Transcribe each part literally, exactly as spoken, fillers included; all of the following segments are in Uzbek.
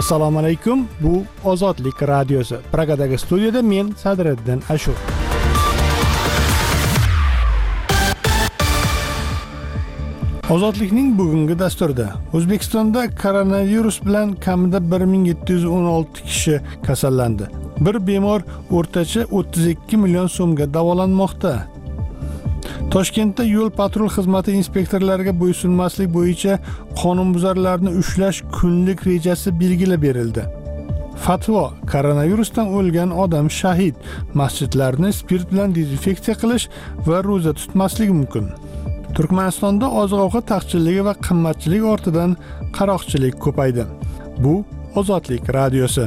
Assalomu alaykum. Bu Ozodlik radiosi. Pragadagi studiyada men Sadriddin Ashur. Ozodlikning bugungi dasturida O'zbekistonda koronavirus bilan kamida bir ming yetti yuz o'n olti kishi kasallandi. Bir bemor o'rtacha o'ttiz ikki million so'mga davolanmoqda. Toshkentda yo'l patrul xizmati inspektorlariga bo'ysunmaslik bo'yicha qonunbuzarlarni ushlash kunlik rejasi belgilab berildi. Fatvo: koronavirusdan o'lgan odam shahid, masjidlarni spirt bilan dezinfeksiya qilish va ro'za tutmasligi mumkin. Turkmanistonda oziq-ovqat taqchilligi va qimmatchilik ortidan qaroqchilik ko'paydi. Bu Ozodlik radiosi.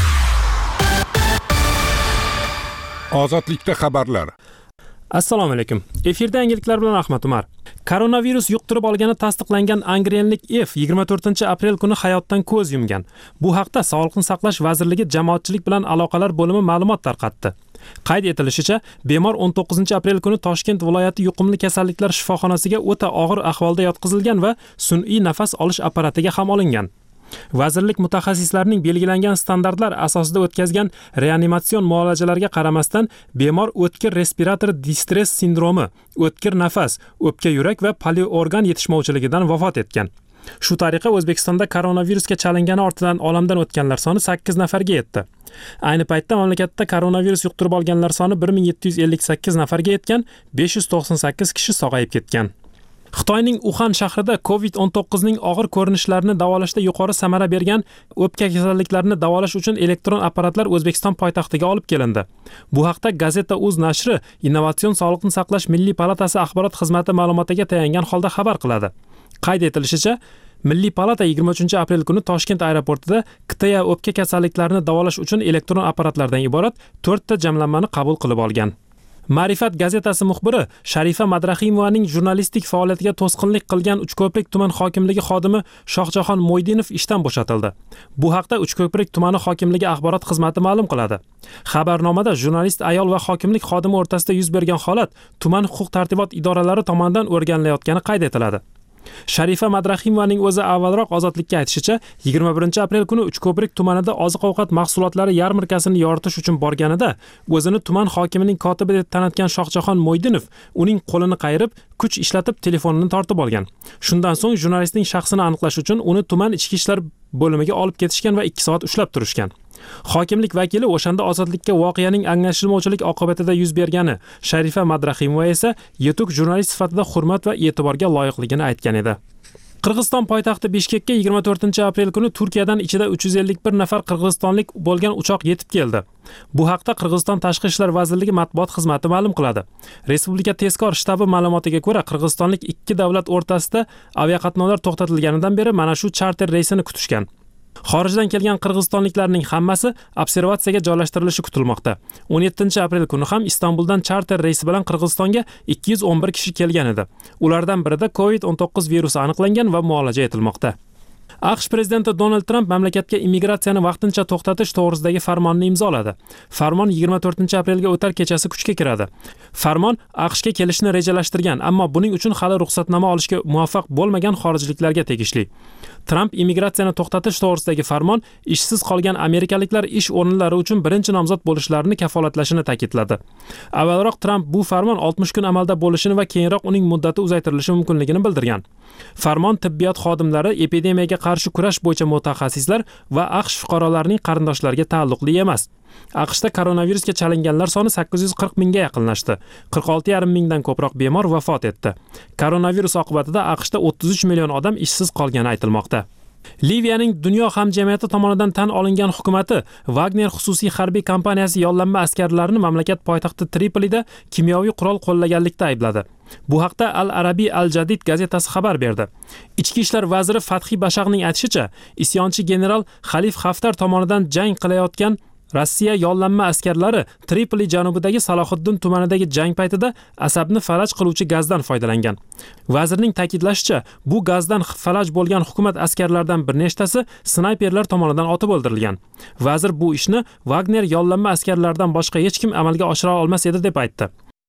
Ozodlikda xabarlar. Assalomu alaykum. Efirda yangiliklar bilan Ahmad Umar. Koronavirus yuqtirib olgani tasdiqlangan angrenlik F yigirma to'rtinchi aprel kuni hayotdan ko'z yumgan. Bu haqda Sog'liqni saqlash vazirligi jamoatchilik bilan aloqalar bo'limi ma'lumot tarqatdi. Qayd etilishicha, bemor o'n to'qqizinchi aprel kuni Toshkent viloyati yuqumli kasalliklar shifoxonasiga o'ta og'ir ahvolda yotqizilgan va sun'iy nafas olish apparatiga ham olingan. Vazirlik mutaxassislarining belgilangan standartlar asosida o'tkazgan reanimatsion muolajalarga qaramasdan bemor o'tkir respirator distress sindromi, o'tkir nafas, o'pka yurak va poliorgan yetishmovchiligidan vafot etgan. Shu tariqa O'zbekistonda koronavirusga chalingani ortidan olamdan o'tganlar soni sakkiz nafarga yetdi. Ayni paytda mamlakatda koronavirus yuqtirib olganlar soni bir ming yetti yuz ellik sakkiz nafarga yetgan, besh yuz to'qson sakkiz kishi sog'ayib ketgan. Xitoyning Uxan shahrida covid o'n to'qqiz ning og'ir ko'rinishlarini davolashda yuqori samara bergan o'pka kasalliklarini davolash uchun elektron apparatlar O'zbekiston poytaxtiga olib kelindi. Bu haqda Gazeta.uz nashri Innovatsion sog'liqni saqlash milliy palatasi axborot xizmati ma'lumotiga tayangan holda xabar qiladi. Qayd etilishicha, Milliy palata yigirma uchinchi aprel kuni Toshkent aeroportida Ktya o'pka kasalliklarini davolash uchun elektron apparatlardan iborat to'rtta jamlanmani qabul qilib olgan. Ma'rifat gazetasi muxbiri Sharifa Madrahimovaning jurnalistik faoliyatiga to'sqinlik qilgan Uchko'prik tuman hokimligi xodimi Shohjahon Mo'ydinov ishdan bo'shatildi. Bu haqda Uchko'prik tumani hokimligi axborot xizmati ma'lum qiladi. Xabarnomada jurnalist ayol va hokimlik xodimi o'rtasida yuz bergan holat tuman huquq-tartibot idoralari tomonidan o'rganilayotgani qayd etiladi. Sharifa Madrahimovaning o'zi avvalroq Ozodlikka aytishicha, yigirma birinchi aprel kuni Uchko'prik tumanida oziq-ovqat mahsulotlari yarmarkasini yoritish uchun borganida o'zini tuman hokimining kotibi deb tanitgan Shohjahon Mo'ydinov uning qo'lini qayirib, kuch ishlatib telefonini tortib olgan. Shundan so'ng jurnalistning shaxsini aniqlash uchun uni tuman ichki ishlar bo'limiga olib ketishgan va ikki soat ushlab turishgan. Hokimlik vakili o'shanda Ozodlikka voqeaning anglashilmovchilik oqibatida yuz bergani, Sharifa Madrahimova esa yetuk jurnalist sifatida hurmat va e'tiborga loyiqligini aytgan edi. Qirg'iziston poytaxti Bishkekka yigirma to'rtinchi aprel kuni Turkiyadan ichida uch yuz ellik bir nafar qirg'izistonlik bo'lgan uchoq yetib keldi. Bu haqda Qirg'iziston Tashqi ishlar vazirligi matbuot xizmati ma'lum qiladi. Respublika tezkor shtabi ma'lumotiga ko'ra, qirg'izistonlik ikki davlat o'rtasida aviaqatnovlar to'xtatilganidan beri mana shu charter reysini kutishgan. Xorijdan kelgan qirg'izistonliklarning hammasi observatsiyaga joylashtirilishi kutilmoqda. o'n yettinchi aprel kuni ham Istanbuldan charter reysi bilan Qirg'izistonga ikki yuz o'n bir kishi kelgan edi. Ulardan birida covid o'n to'qqiz virusi aniqlangan va muolaja etilmoqda. AQSh prezidenti Donald Trump mamlakatga immigratsiyani vaqtincha to'xtatish to'g'risidagi farmonni imzoladi. Farmon yigirma to'rtinchi aprelga o'tar kechasi kuchga kiradi. Farmon AQShga kelishni rejalashtirgan, ammo buning uchun hali ruxsatnoma olishga muvaffaq bo'lmagan xorijliklarga tegishli. Trump immigratsiyani to'xtatish to'g'risidagi farmon ishsiz qolgan amerikaliklar ish o'rinlari uchun birinchi nomzod bo'lishlarini kafolatlashini ta'kidladi. Avvalroq Trump bu farmon oltmish kun amalda bo'lishini va keyinroq uning muddati uzaytirilishi mumkinligini bildirgan. Farmon tibbiyot xodimlari, epidemiyaga qarshi kurash bo'yicha mutaxassislar va AQSh fuqarolarining qarindoshlariga taalluqli emas. AQShda koronavirusga chalinganlar soni sakkiz yuz qirq mingga yaqinlashdi. qirq olti yarim mingdan ko'proq bemor vafot etdi. Koronavirus oqibatida AQShda o'ttiz uch million odam ishsiz qolgani aytilmoqda. Liviyaning dunyo hamjamiyati tomonidan tan olingan hukumatı Wagner xususiy harbiy kompaniyasi yollanma askarlarini mamlakat poytaxti Tripolida kimyoviy qurol qo'llaganlikda aybladi. Bu haqda Al-Arabiy Al-Jadid gazetasi xabar berdi. Ichki ishlar vaziri Fathi Bashag'ning aytishicha, isyonchi general Xalif Haftar tomonidan jang qilayotgan Rossiya yollanma askarlari Tripoli janubidagi Salohiddin tumanidagi jang paytida asabni falaj qiluvchi gazdan foydalangan. Vazirning ta'kidlashicha, bu gazdan falaj bo'lgan hukumat askarlaridan bir nechtasi snayperlar tomonidan otib o'ldirilgan. Vazir bu ishni Wagner yollanma askarlaridan boshqa hech kim amalga oshira olmas edi deb aytdi.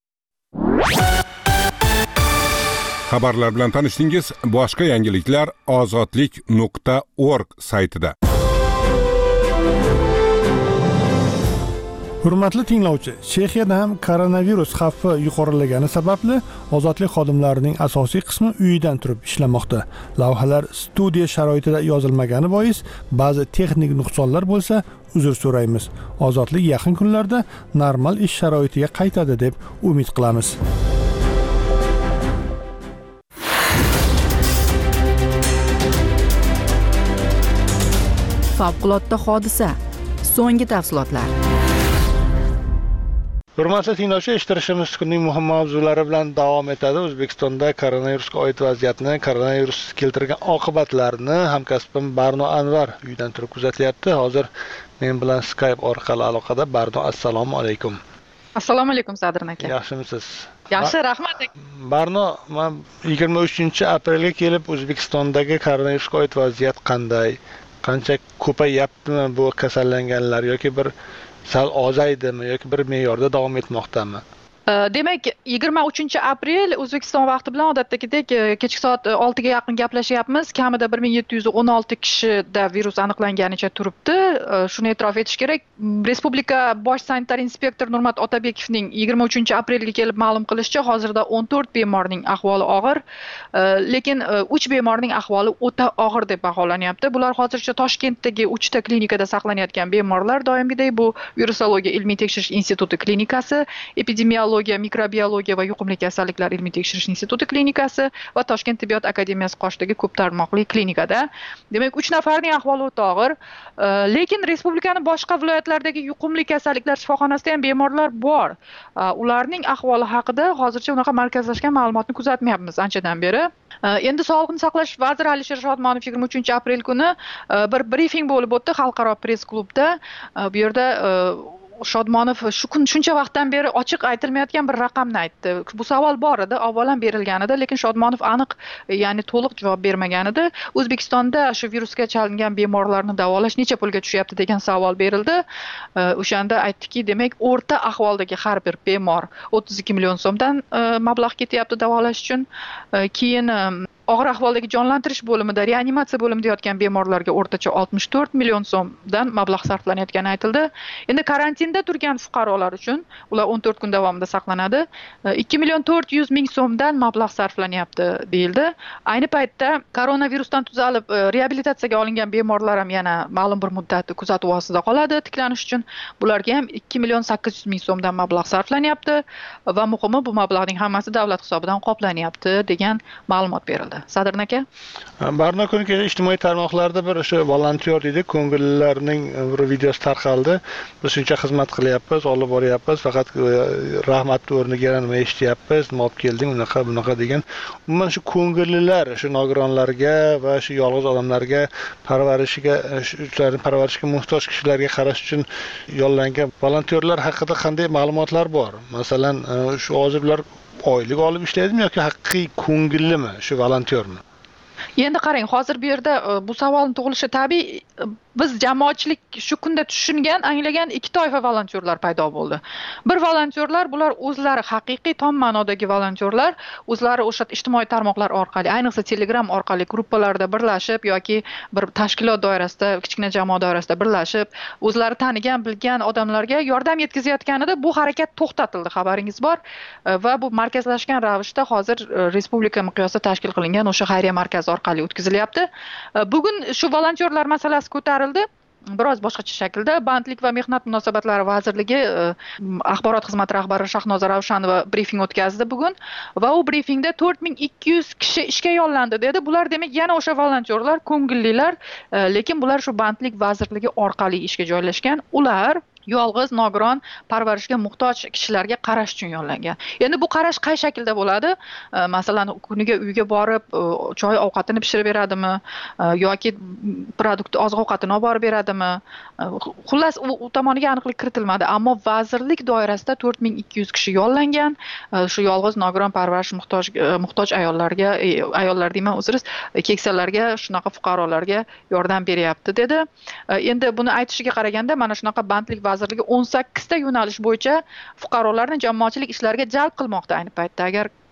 Xabarlar bilan tanishdingiz. Boshqa yangiliklar ozodlik nuqta org saytida. Hurmatli tinglovchi, Chexiyada ham koronavirus xavfi yuqorilagani sababli ozodlik xodimlarining asosiy qismi uyidan turib ishlamoqda. Lavhalar studiya sharoitida yozilmagani bois ba'zi texnik nuqsonlar bo'lsa, uzr so'raymiz. Ozodlik yaqin kunlarda normal ish sharoitiga qaytadi deb umid qilamiz. Favqulodda hodisa. So'nggi tafsilotlar. Hurmatli tinglovchi, eshittirishimiz kunning muhim mavzulari bilan davom etadi. O'zbekistonda koronavirusga oid vaziyatni, koronavirus keltirgan oqibatlarni hamkasbim Barno Anvar uydan turib kuzatlayapti. Hozir men bilan Skype orqali aloqada. Barno, assalomu alaykum. Assalomu alaykum Sadrin aka. Yaxshimisiz? Yaxshi, rahmat. Barno, men yigirma uchinchi aprelga kelib O'zbekistondagi koronavirusga oid vaziyat qanday? Qancha ko'payaptimi bu kasallanganlar yoki bir sal ozaydimi yoki bir me'yorda davom etmoqdami? Demak, yigirma uchinchi aprel O'zbekiston vaqti bilan odatdagidek kechki soat oltiga yaqin gaplashyapmiz. Kamida bir ming yetti yuz o'n olti kishida virus aniqlanganicha turibdi. Shuni e'tirof etish kerak. Respublika bosh sanitar inspektor Nurmat Otabekovning yigirma uchinchi aprelga kelib ma'lum qilishicha, hozirda o'n to'rt bemorning ahvoli og'ir, lekin uch bemorning ahvoli o'ta og'ir deb baholanyapti. Bular hozircha Toshkentdagi uchta klinikada saqlanayotgan bemorlar. Doimgidek bu Virusologiya ilmiy tekshirish instituti klinikasi, epidemiologiya, mikrobiologiya va yuqumli kasalliklar ilmiy tekshirish instituti klinikasi va Toshkent tibbiyot akademiyasi qoshidagi ko'p tarmoqli klinikada. Demak, uch nafarning ahvoli o'ta og'ir, lekin respublikaning boshqa viloyatlaridagi yuqumli kasalliklar shifoxonasida ham bemorlar bor. Ularning ahvoli haqida hozircha unaqa markazlashgan ma'lumotni kuzatmayapmiz anchadan beri. Endi Sog'liqni saqlash vaziri Alisher Shodmonov yigirma uchinchi aprel kuni bir brifing bo'lib o'tdi xalqaro press klubda. Bu yerda Shodmonov shu kun shuncha vaqtdan beri ochiq aytilmayotgan bir raqamni aytdi. Bu savol bor edi, avvalan berilgan edi, lekin Shodmonov aniq, ya'ni to'liq javob bermagan edi. O'zbekistonda shu virusga chalingan bemorlarni davolash necha pulga tushyapti degan savol berildi. O'shanda aytdiki, demak, o'rta ahvoldagi har bir bemor o'ttiz ikki million so'mdan mablag' ketyapti davolash uchun. Keyin og'ir ahvoldagi jonlantirish bo'limida, reanimatsiya bo'limida yotgan bemorlarga o'rtacha oltmish to'rt million so'mdan mablag' sarflanayotgani aytildi. Endi karantinda turgan fuqarolar uchun, ular o'n to'rt kun davomida saqlanadi, ikki million to'rt yuz ming so'mdan mablag' sarflanyapti deyildi. Ayni paytda koronavirusdan tuzalib reabilitatsiyaga olingan bemorlar ham yana ma'lum bir muddat kuzatuv ostida qoladi tiklanish uchun. Bularga ham ikki million sakkiz yuz ming so'mdan mablag' sarflanyapti va muhimi, bu mablag'ning hammasi davlat hisobidan qoplanyapti degan ma'lumot berildi. Sadrin aka. Barno kuni kecha ijtimoiy tarmoqlarda bir o'sha volontyor deydi, ko'ngillilarning bir videosi tarqaldi. Biz shuncha xizmat qilyapmiz, olib boryapmiz, faqat rahmatni o'rniga nima eshityapmiz, nima olib kelding, unaqa bunaqa degan. Umuman shu ko'ngillilar, shu nogironlarga va shu yolg'iz odamlarga parvarishiga, ularning parvarishga muhtoj kishilarga qarash uchun yo'llangan volontyorlar haqida qanday ma'lumotlar bor? Masalan, shu hozir ular oylik olib ishlaydimi yoki haqiqiy ko'ngillimi shu volontyormi? Endi qarang, hozir bu yerda bu savolning tug'ilishi tabiiy. Biz jamoatchilik shu kunda tushungan, anglagan ikki toifa volontyorlar paydo bo'ldi. Bir volontyorlar, bular o'zlari haqiqiy tom ma'nodagi volontyorlar, o'zlari o'sha ijtimoiy tarmoqlar orqali, ayniqsa Telegram orqali gruppalarda birlashib yoki bir tashkilot doirasida, kichkina jamoat doirasida birlashib, o'zlari tanigan, bilgan odamlarga yordam yetkazayotganida bu harakat to'xtatildi, xabaringiz bor. Va bu markazlashgan ravishda hozir respublika miqyosida tashkil qilingan o'sha xayriya markazi orqali o'tkazilyapti. Bugun shu volontyorlar masalasi ko'tarildi. Biroz boshqacha shaklda Bandlik va mehnat munosabatlari vazirligi axborot xizmati rahbari Shahnoza Ravshanova brifing o'tkazdi bugun va u brifingda to'rt ming ikki yuz kishi ishga yollandi dedi. Bular demak yana o'sha volontyorlar, ko'ngillilar, lekin bular shu Bandlik vazirligi orqali ishga joylashgan. Ular yolg'iz, nogiron, parvarishga muhtoj kishilarga qarash uchun yo'llangan. Endi bu qarash qay shaklda bo'ladi? Masalan, kuniga uyga borib, choy ovqatini pishirib beradimi yoki produkt oziq-ovqatini olib borib beradimi? Xullas, u tomoniga aniqlik kiritilmadi, ammo vazirlik doirasida to'rt ming ikki yuz kishi yo'llangan. Shu yolg'iz, nogiron, parvarish muhtoj muhtoj ayollarga, ayollar deyman, o'ziriz, keksalarga, shunaqa fuqarolarga yordam beryapti dedi. Endi buni aytishiga qaraganda, mana shunaqa Bandlik vazirligi o'n sakkizta yo'nalish bo'yicha fuqarolarni jamoatchilik ishlariga jalb qilmoqda ayni paytda. Agar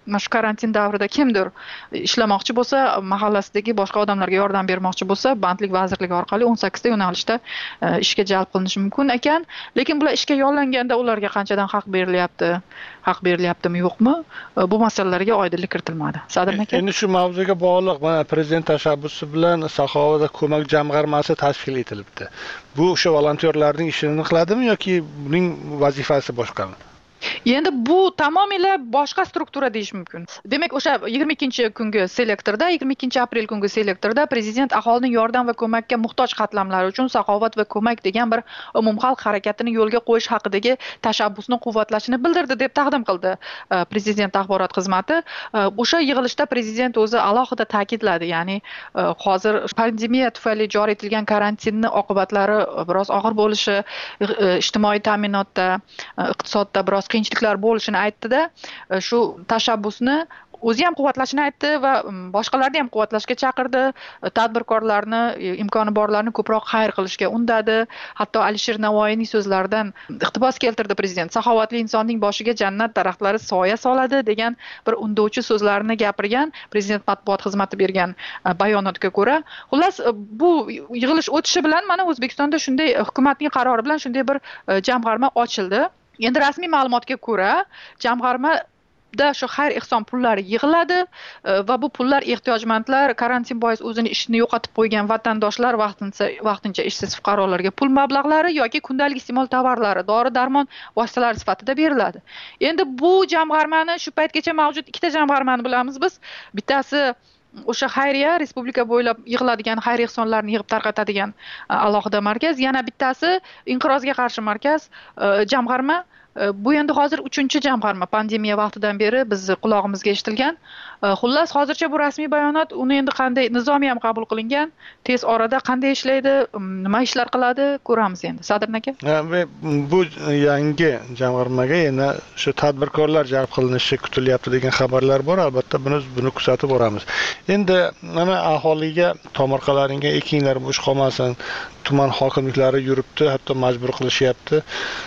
mana shu karantin davrida kimdir ishlamoqchi bo'lsa, mahallasidagi boshqa odamlarga yordam bermoqchi bo'lsa, bandlik vazirligi orqali o'n sakkizta yo'nalishda ishga jalb qilinishi mumkin ekan. Lekin bular ishga yollanganda ularga qanchadan haq berilyapti, haq berilyaptimi yo'qmi? Bu masalalarga oydinlik kiritilmadi. Sadirn aka. Endi shu mavzuga bog'liq mana prezident tashabbusi bilan Saxovat ko'mak jamg'armasi tashkil etilibdi. Bu o'sha volontyorlarning ishini qiladimi yoki buning vazifasi boshqami? Endi bu tamomila boshqa struktura deyish mumkin. Demak, o'sha yigirma ikkinchi kungi selektorda, yigirma ikkinchi aprel kungi selektorda prezident aholining yordam va ko'makka muhtoj qatlamlari uchun Saxovat va ko'mak degan bir umumxalq harakatini yo'lga qo'yish haqidagi tashabbusni quvvatlashini bildirdi deb taqdim qildi prezident axborot xizmati. O'sha yig'ilishda prezident o'zi alohida ta'kidladi, ya'ni hozir pandemiya tufayli joriy etilgan karantinning oqibatlari biroz og'ir bo'lishi, ijtimoiy ta'minotda, iqtisodda biroz qiyinchiliklar bo'lishini aytdi-da, shu tashabbusni o'zi ham quvvatlashini aytdi va boshqalarni ham quvvatlashga chaqirdi. Tadbirkorlarni, imkoni borlarni ko'proq xayr qilishga undadi. Hatto Alisher Navoiyning so'zlaridan iqtibos keltirdi prezident. Saxovatli insonning boshiga jannat daraxtlari soya soladi degan bir undovchi so'zlarni gapirgan prezident matbuot xizmati bergan bayonotga ko'ra. Xullas, bu yig'ilish o'tishi bilan mana O'zbekistonda shunday hukumatning qarori bilan shunday bir jamg'arma ochildi. Endi rasmiy ma'lumotga ko'ra, jamg'armada shu xayr ehson pullari yig'iladi va bu pullar ehtiyojmandlar, karantin bois o'zini ishini yo'qotib qo'ygan vatandoshlar, vaqtincha vaqtincha ishsiz fuqarolarga pul mablag'lari yoki kundalik iste'mol tovarlari, dori-darmon vositalari sifatida beriladi. Endi bu jamg'armani shu paytgacha mavjud ikkita jamg'armani bilamiz biz. Bittasi o'sha xayriya respublika bo'ylab yig'iladigan xayr ehsonlarni yig'ib tarqatadigan alohida markaz, yana bittasi inqirozga qarshi markaz jamg'arma. Bu endi hozir uchinchi jamg'arma pandemiya vaqtidan beri biz qulog'imizga eshitilgan. Xullas, hozircha bu rasmiy bayonot, uni endi qanday nizomiy ham qabul qilingan, tez orada qanday ishlaydi, nima ishlar qiladi, ko'ramiz endi. Sadirn aka. Bu yangi jamg'armaga yana shu tadbirkorlar jalb qilinishi kutilyapti degan xabarlar bor. Albatta buni buni kuzatib boramiz. Endi mana aholiga tomorqalaringga ekinglar bo'sh qolmasin, tuman hokimliklari yuribdi, hatto majbur qilishyapti.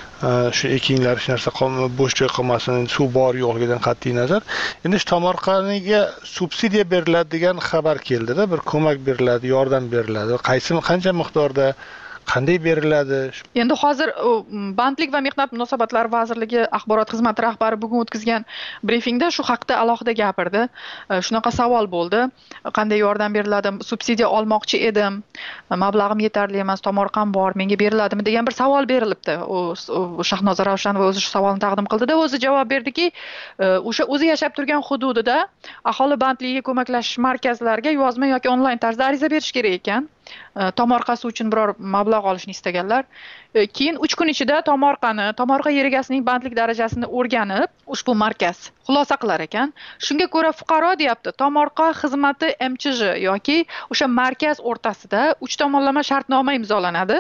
Shu ekinglar hech narsa bo'sh joy qolmasin, suv bor yo'qligidan qat'iy nazar. Endi shu tomorqaga subsidiya beriladi degan xabar keldi-da, bir ko'mak beriladi, yordam beriladi. Qaysi qancha miqdorda, qanday beriladi? Endi hozir Bandlik va mehnat munosabatlari vazirligi axborot xizmati rahbari bugun o'tkazgan brifingda shu haqda alohida gapirdi. Shunaqa savol bo'ldi. Qanday yordam beriladi? Subsidiya olmoqchi edim. Mablag'im yetarli emas, tomorqam bor, menga beriladimi degan bir savol berilibdi. U Shahnoza Ravshanova o'zi shu savolni taqdim qildi-da, o'zi javob berdiki, o'sha o'zi yashab turgan hududida aholi bandligiga ko'maklashish markazlariga yozma yoki onlayn tarzda ariza berish kerak ekan. Tomorqasi uchun biror mablag' olishni istaganlar. Keyin uch kun ichida tomorqani, tomorqa yer egasining bandlik darajasini o'rganib, ushbu markaz xulosa qilar ekan. Shunga ko'ra fuqaro deyapti, tomorqa xizmati M Ch J yoki o'sha markaz o'rtasida uch tomonlama shartnoma imzolanadi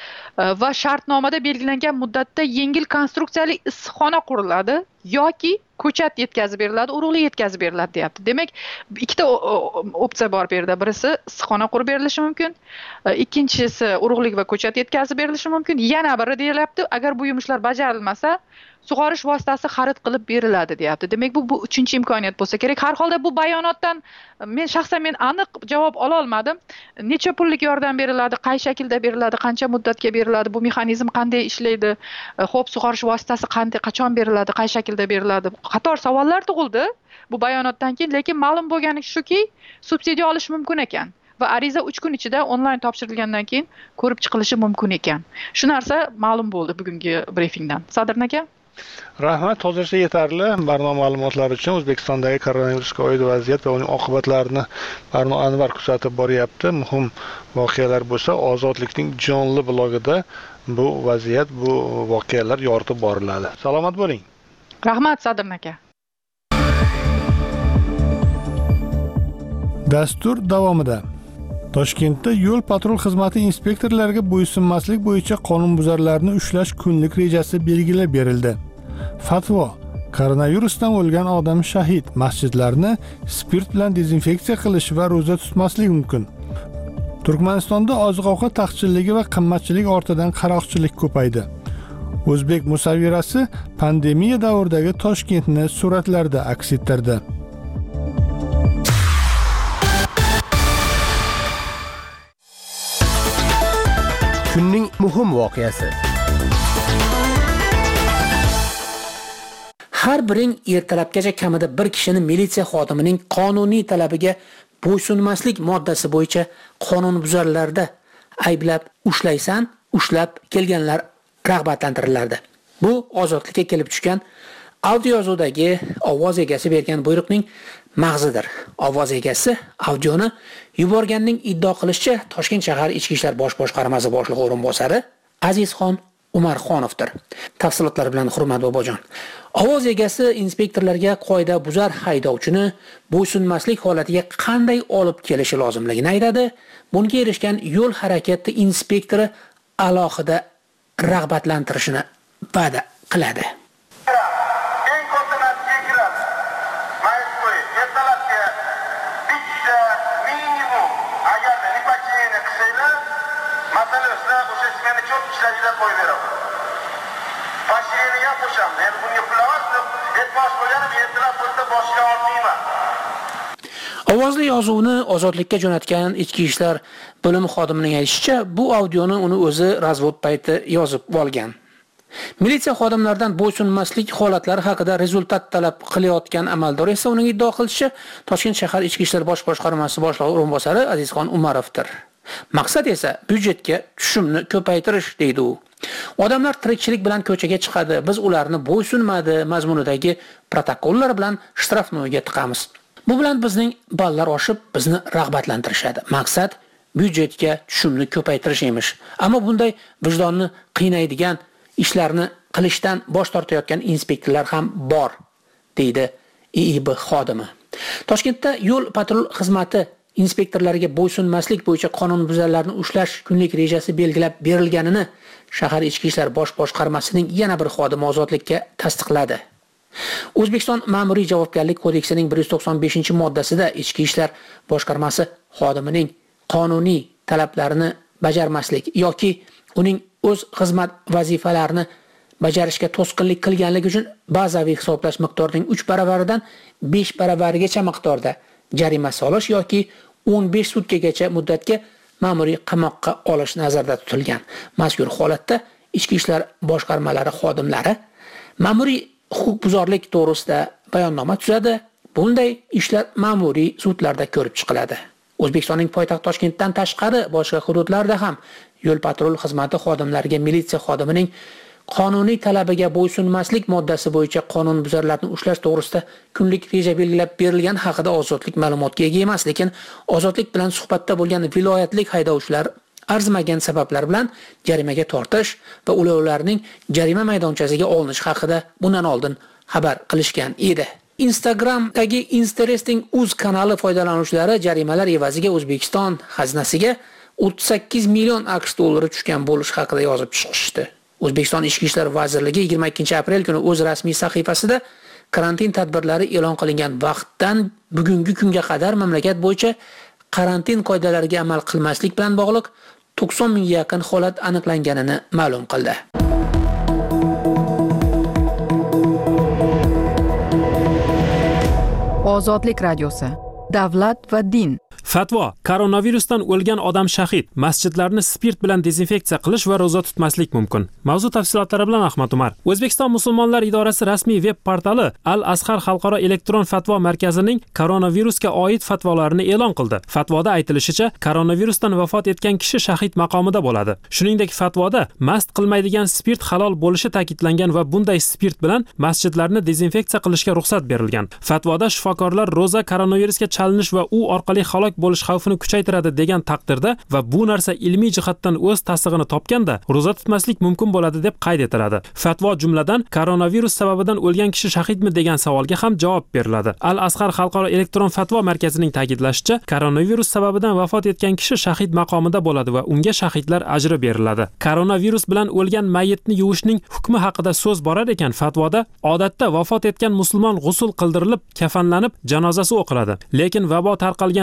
va shartnomada belgilangan muddatda yengil konstruksiyali issiqxona quriladi yoki ko'chat yetkazib beriladi, urug'lik yetkazib beriladi deyapti. Demak, ikkita opsiya bor bu yerda. Birisi issiqxona qurib berilishi mumkin, ikkinchisi urug'lik va ko'chat yetkazib berilishi mumkin. Yana biri deyilyapti, agar bu yumushlar bajarilmasa, sug'orish vositasi xarid qilib beriladi deyapti. Demak, bu bu uchinchi imkoniyat bo'lsa kerak. Har holda bu bayonotdan men shaxsan men aniq javob ola olmadim. Necha pullik yordam beriladi, qay shaklda beriladi, qancha muddatga beriladi, bu mexanizm qanday ishlaydi, xo'p, sug'orish vositasi qanday, qachon beriladi, qay shaklda beriladi. Qator savollar tug'ildi bu bayonotdan keyin, lekin ma'lum bo'lgani shuki, subsidiya olish mumkin ekan. Va ariza uch kun ichida onlayn topshirilgandan keyin ko'rib chiqilishi mumkin ekan. Shu narsa ma'lum bo'ldi bugungi brifingdan. Sadirn aka. Rahmat, hozircha yetarli. Barno ma'lumotlar uchun O'zbekistondagi koronavirusga oid vaziyat va uning oqibatlarini Barno Anvar kuzatib boryapti. Muhim voqealar bo'lsa, Ozodlikning jonli blogida bu vaziyat, bu voqealar yoritib boriladi. Salomat bo'ling. Rahmat Sadirn aka. Dastur davomida Toshkentda yo'l patrul xizmati inspektorlariga bo'ysunmaslik bo'yicha qonunbuzarlarni ushlash kunlik rejasi belgilab berildi. Fatvo: koronavirusdan o'lgan odam shahid, masjidlarni spirt bilan dezinfeksiya qilish va ro'za tutmaslik mumkin. Turkmanistonda oziq-ovqat taqchilligi va qimmatchilik ortidan qaroqchilik ko'paydi. O'zbek musavvirasi pandemiya davridagi Toshkentni suratlarda aks ettirdi. Kunning muhim voqeasi. Har biring ertalabgacha kamida bir kishini militsiya xodimining qonuniy talabiga bo'ysunmaslik moddasi bo'yicha qonunbuzarlarda ayblab ushlaysan, ushlab kelganlar rag'batlantirilardi. Bu ozodlikka kelib tushgan audio yozuvdagi ovoz egasi bergan buyruqning mag'zidir. Ovoz egasi audioni yuborganning iddao qilishicha Toshkent shahar Ichki ishlar bosh boshqarmasi boshlig'i o'rinbosari Azizxon Umarxonovdir. Tafsilotlar bilan Hurmat bobojon. Ovoz egasi inspektorlarga qoida buzar haydovchini bo'ysunmaslik holatiga qanday olib kelishi lozimligini aytadi. Bunga erishgan yo'l harakati inspektori alohida rag'batlantirishini va'da qiladi. Ovozli yozuvni ozodlikka jo'natgan ichki ishlar bo'limi xodimining aytishicha, bu audioni uni o'zi razvod payti yozib olgan. Militsiya xodimlaridan bo'ysunmaslik holatlari haqida rezultat talab qilayotgan amaldor esa uning iddao qilishicha Toshkent shahar Ichki ishlar bosh boshqarmasi boshlig'i o'rinbosari Azizxon Umarovdir. Maqsad esa byudjetga tushumni ko'paytirish deydi u. Odamlar tirikchilik bilan ko'chaga chiqadi, biz ularni bo'ysunmadi mazmunidagi protokollar bilan shtrafnoyga tiqamiz. Bu bilan bizning ballar oshib, bizni rag'batlantirishadi. Maqsad byudjetga tushumni ko'paytirish emish. Ammo bunday vijdonni qiynaydigan ishlarni qilishdan bosh tortayotgan inspektorlar ham bor, deydi I I B xodimi. Toshkentda yo'l patrul xizmati inspektorlariga bo'ysunmaslik bo'yicha qonunbuzarlarni ushlash kunlik rejasi belgilab berilganini shahar Ichki ishlar bosh boshqarmasining yana bir xodimi ozodlikka tasdiqladi. O'zbekiston Ma'muriy javobgarlik kodeksining bir yuz to'qson beshinchi moddasida Ichki ishlar boshqarmasi xodimining qonuniy talablarini bajarmaslik yoki uning o'z xizmat vazifalarini bajarishga to'sqinlik qilganligi uchun bazaviy hisoblash miqdorining uch baravaridan besh baravarigacha miqdorda jarima solish yoki o'n besh sutkagacha muddatga ma'muriy qamoqqa olish nazarda tutilgan. Mazkur holatda ichki ishlar boshqarmalari xodimlari ma'muriy huquqbuzarlik to'g'risida bayonnoma tuzadi. Bunday ishlar ma'muriy sudlarda ko'rib chiqiladi. O'zbekistonning poytaxt Toshkentdan tashqari boshqa hududlarda ham yo'l patrul xizmati xodimlariga militsiya xodimining qonuniy talabiga bo'ysunmaslik moddasi bo'yicha qonunbuzarlarni ushlash to'g'risida kunlik reja belgilab berilgan haqida ozodlik ma'lumotga ega emas, lekin ozodlik bilan suhbatda bo'lgan viloyatlik haydovchilar arzimagan sabablar bilan jarimaga tortish va ularning jarima maydonchasiga olinish haqida bundan oldin xabar qilishgan edi. Instagramdagi Interesting Uz kanali foydalanuvchilari jarimalar evaziga O'zbekiston xazinasiga o'ttiz sakkiz million AQSh dollari tushgan bo'lish haqida yozib chiqishdi. O'zbekiston Ichki ishlar vazirligi yigirma ikkinchi aprel kuni o'z rasmiy sahifasida karantin tadbirlari e'lon qilingan vaqtdan bugungi kunga qadar mamlakat bo'yicha karantin qoidalariga amal qilmaslik bilan bog'liq to'qson mingga yaqin holat aniqlanganini ma'lum qildi. Ozodlik radiosi. Davlat va din. Fatvo: koronavirusdan o'lgan odam shahid. Masjidlarni spirt bilan dezinfeksiya qilish va roza tutmaslik mumkin. Mavzu tafsilotlari bilan Ahmad Umar. O'zbekiston musulmonlar idorasi rasmiy veb portali Al-Azhar xalqaro elektron fatvo markazining koronavirusga oid fatvolarini e'lon qildi. Fatvoda aytilishicha, koronavirusdan vafot etgan kishi shahid maqomida bo'ladi. Shuningdek, fatvoda mast qilmaydigan spirt halol bo'lishi ta'kidlangan va bunday spirt bilan masjidlarni dezinfeksiya qilishga ruxsat berilgan. Fatvoda shifokorlar roza koronavirusga chalinish va u orqali halok bo'lish xavfini kuchaytiradi degan taqdirda va bu narsa ilmiy jihatdan o'z tasdig'ini topganda roza tutmaslik mumkin bo'ladi deb qayd etiladi. Fatvo jumladan koronavirus sababidan o'lgan kishi shahidmi degan savolga ham javob beriladi. Al-Azhar xalqaro elektron fatvo markazining ta'kidlashicha, koronavirus sababidan vafot etgan kishi shahid maqomida bo'ladi va unga shahidlar ajri beriladi. Koronavirus bilan o'lgan mayitni yuvishning hukmi haqida so'z borar ekan, fatvoda odatda vafot etgan musulmon g'usl qildirilib, kafanlanib, janozasi o'qiladi. Lekin vabo tarqalgan va meditsina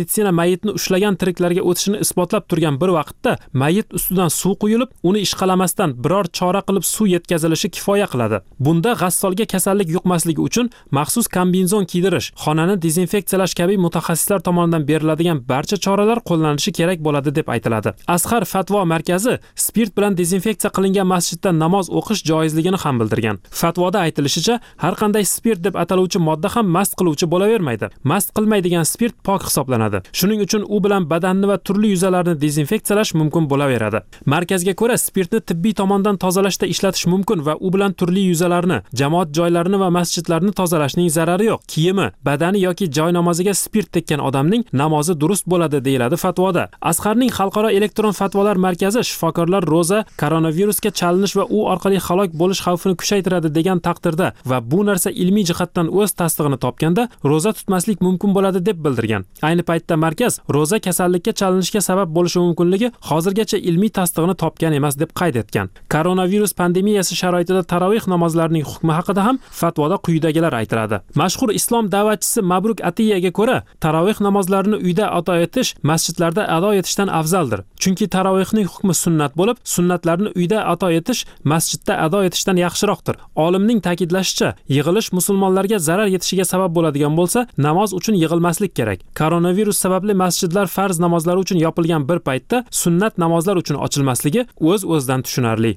meditsina mayitni ushlagan tiriklarga o'tishini isbotlab turgan bir vaqtda mayit ustidan suv quyilib, uni ishqalamasdan biror chora qilib suv yetkazilishi kifoya qiladi. Bunda g'assolga kasallik yuqmasligi uchun maxsus kombinezon kiydirish, xonani dezinfeksiyalash kabi mutaxassislar tomonidan beriladigan barcha choralar qo'llanilishi kerak bo'ladi deb aytiladi. Asqar fatvo markazi spirt bilan dezinfeksiya qilingan masjidda namoz o'qish joizligini ham bildirgan. Fatvoda aytilishicha, har qanday spirt deb ataluvchi modda ham mast qiluvchi bo'lavermaydi. Mast qilmaydigan spirt pok hisoblanadi. Shuning uchun u bilan badanni va turli yuzalarni dezinfeksiyalash mumkin bo'laveradi. Markazga ko'ra, spirtni tibbiy tomondan tozalashda ishlatish mumkin va u bilan turli yuzalarni, jamoat joylarini va masjidlarni tozalashning zarari yo'q. Kiyimi, badani yoki joy namoziga spirt tekkan odamning namozi durust bo'ladi deyiladi fatvoda. Asqarning xalqaro elektron fatvolar markazi shifokorlar roza koronavirusga chalinish va u orqali halok bo'lish xavfini kuchaytiradi degan taqdirda va bu narsa ilmiy jihatdan o'z tasdig'ini topganda roza tutmaslik mumkin bo'ladi deb bildirgan. Ayni paytda markaz roza kasallikka chalinishga sabab bo'lishi mumkinligi hozirgacha ilmiy tasdig'ini topgan emas deb qayd etgan. Koronavirus pandemiyasi sharoitida tarovih namozlarining hukmi haqida ham fatvoda quyidagilar aytiladi. Mashhur islom da'vatchisi Mabruk Atiyaga ko'ra, tarovih namozlarini uyda ado etish masjidlarda ado etishdan afzaldir. Chunki tarovihning hukmi sunnat bo'lib, sunnatlarni uyda ado etish masjidda ado etishdan yaxshiroqdir. Olimning ta'kidlashicha, yig'ilish musulmonlarga zarar yetishiga sabab bo'ladigan bo'lsa, namoz uchun yig'ilmaslik kerak. Koronavirus sababli masjidlar farz namozlari uchun yopilgan bir paytda sunnat namozlar uchun ochilmasligi o'z-o'zidan tushunarli.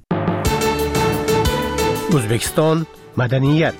O'zbekiston madaniyat.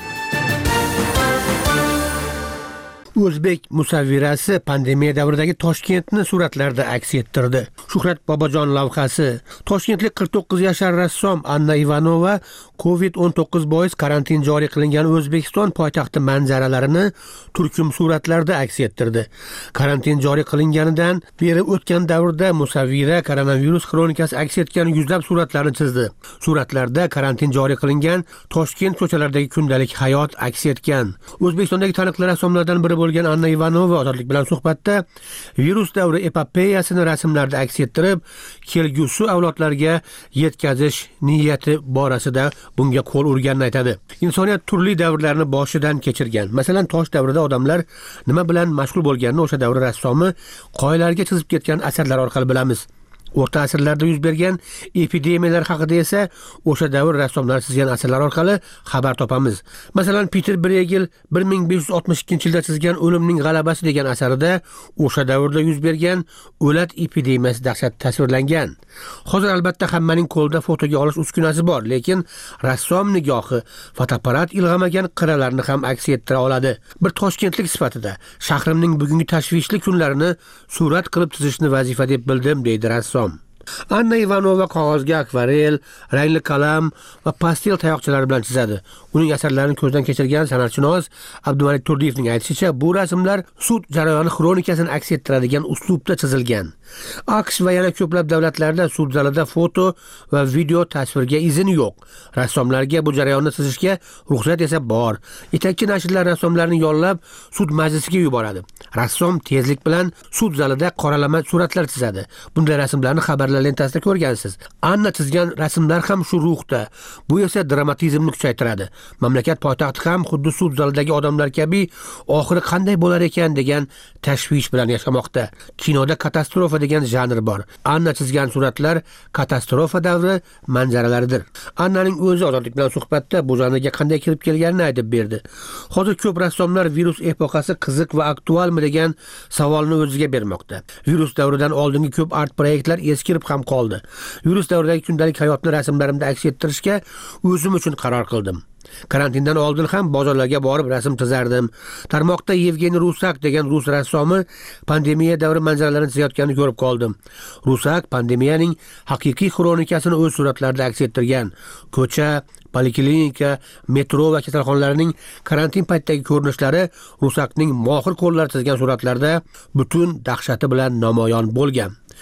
O'zbek musavvirasi pandemiya davridagi Toshkentni suratlarda aks ettirdi. Shuhrat Bobojon lavhasi. Toshkentlik qirq to'qqiz yashar rassom Anna Ivanova kovid o'n to'qqiz bois karantin joriy qilingan O'zbekiston poytaxti manzaralarini turkum suratlarda aks ettirdi. Karantin joriy qilinganidan beri o'tgan davrda musavvira koronavirus kronikasi aks etgan yuzlab suratlarni chizdi. Suratlarda karantin joriy qilingan Toshkent ko'chalaridagi kundalik hayot aks etgan. O'zbekistondagi taniqli rassomlardan biri bo'lgan Anna Ivanova Ozodlik bilan suhbatda virus davri epopeyasini rasmlarda aks ettirib, kelgusi avlodlarga yetkazish niyati borasida bunga qo'l urganini aytadi. Insoniyat turli davrlarni boshidan kechirgan. Masalan, tosh davrida odamlar nima bilan mashg'ul bo'lganini o'sha davr rassomi qoyalarga chizib ketgan asarlar orqali bilamiz. O'rta asrlarda yuz bergan epidemiyalar haqida esa o'sha davr rassomlari chizgan asarlar orqali xabar topamiz. Masalan, Peter Bruegel bir ming besh yuz oltmish ikkinchi yilda chizgan O'limning g'alabasi degan asarida o'sha davrda yuz bergan o'lat epidemiyasi dahshati tasvirlangan. Hozir albatta hammaning qo'lida fotoga olish uskunasi bor, lekin rassom nigohi fotoapparat ilg'amagan qiralarni ham aks ettira oladi. Bir toshkentlik sifatida shahrimning bugungi tashvishli kunlarini surat qilib chizishni vazifa deb bildim, deydi rassom. Anna Ivanova qog'ozga akvarel, rangli qalam va pastel tayoqchalari bilan chizadi. Uning asarlarini ko'zdan kechirgan san'atshunos Abdumalik Turdiyevning aytishicha, bu rasmlar sud jarayoni xronikasini aks ettiradigan uslubda chizilgan. AQSh va yana ko'plab davlatlarda sud zalida foto va video tasvirga izn yo'q. Rassomlarga bu jarayonni chizishga ruxsat esa bor. Yetakchi nashrlar rassomlarni yollab sud majlisiga yuboradi. Rassom tezlik bilan sud zalida qoralama suratlar chizadi. Bunday rasmlarni xabarlar lentasida ko'rgansiz. Anna chizgan rasmlar ham shu ruhda. Bu esa dramatizmni kuchaytiradi. Mamlakat poytaxti ham xuddi sud zalidagi odamlar kabi oxiri qanday bo'lar ekan degan tashvish bilan yashamoqda. Kinoda katastrofa degan janr bor. Anna chizgan suratlar katastrofa davri manzaralaridir. Annaning o'zi Ozodlik bilan suhbatda bu janrga qanday kirib kelganini aytib berdi. Hozir ko'p rassomlar virus epoxasi qiziq va aktualmi degan savolni o'ziga bermoqda. Virus davridan oldingi ko'p art proyektlar eskirib ham qoldi. Virus davridagi kundalik hayotni rasmlarimda aks ettirishga o'zim uchun qaror qildim. Karantindan oldin ham bozorlarga borib rasm chizardim. Tarmoqda Yevgeniy Rusak degan rus rassomi pandemiya davri manzaralarini chizayotganini ko'rib qoldim. Rusak pandemiyaning haqiqiy xronikasini o'z suratlarida aks ettirgan. Ko'cha, poliklinika, metro va kasalxonalarning karantin paytidagi ko'rinishlari Rusakning mohir qo'llar chizgan suratlarda butun dahshati bilan namoyon bo'lgan.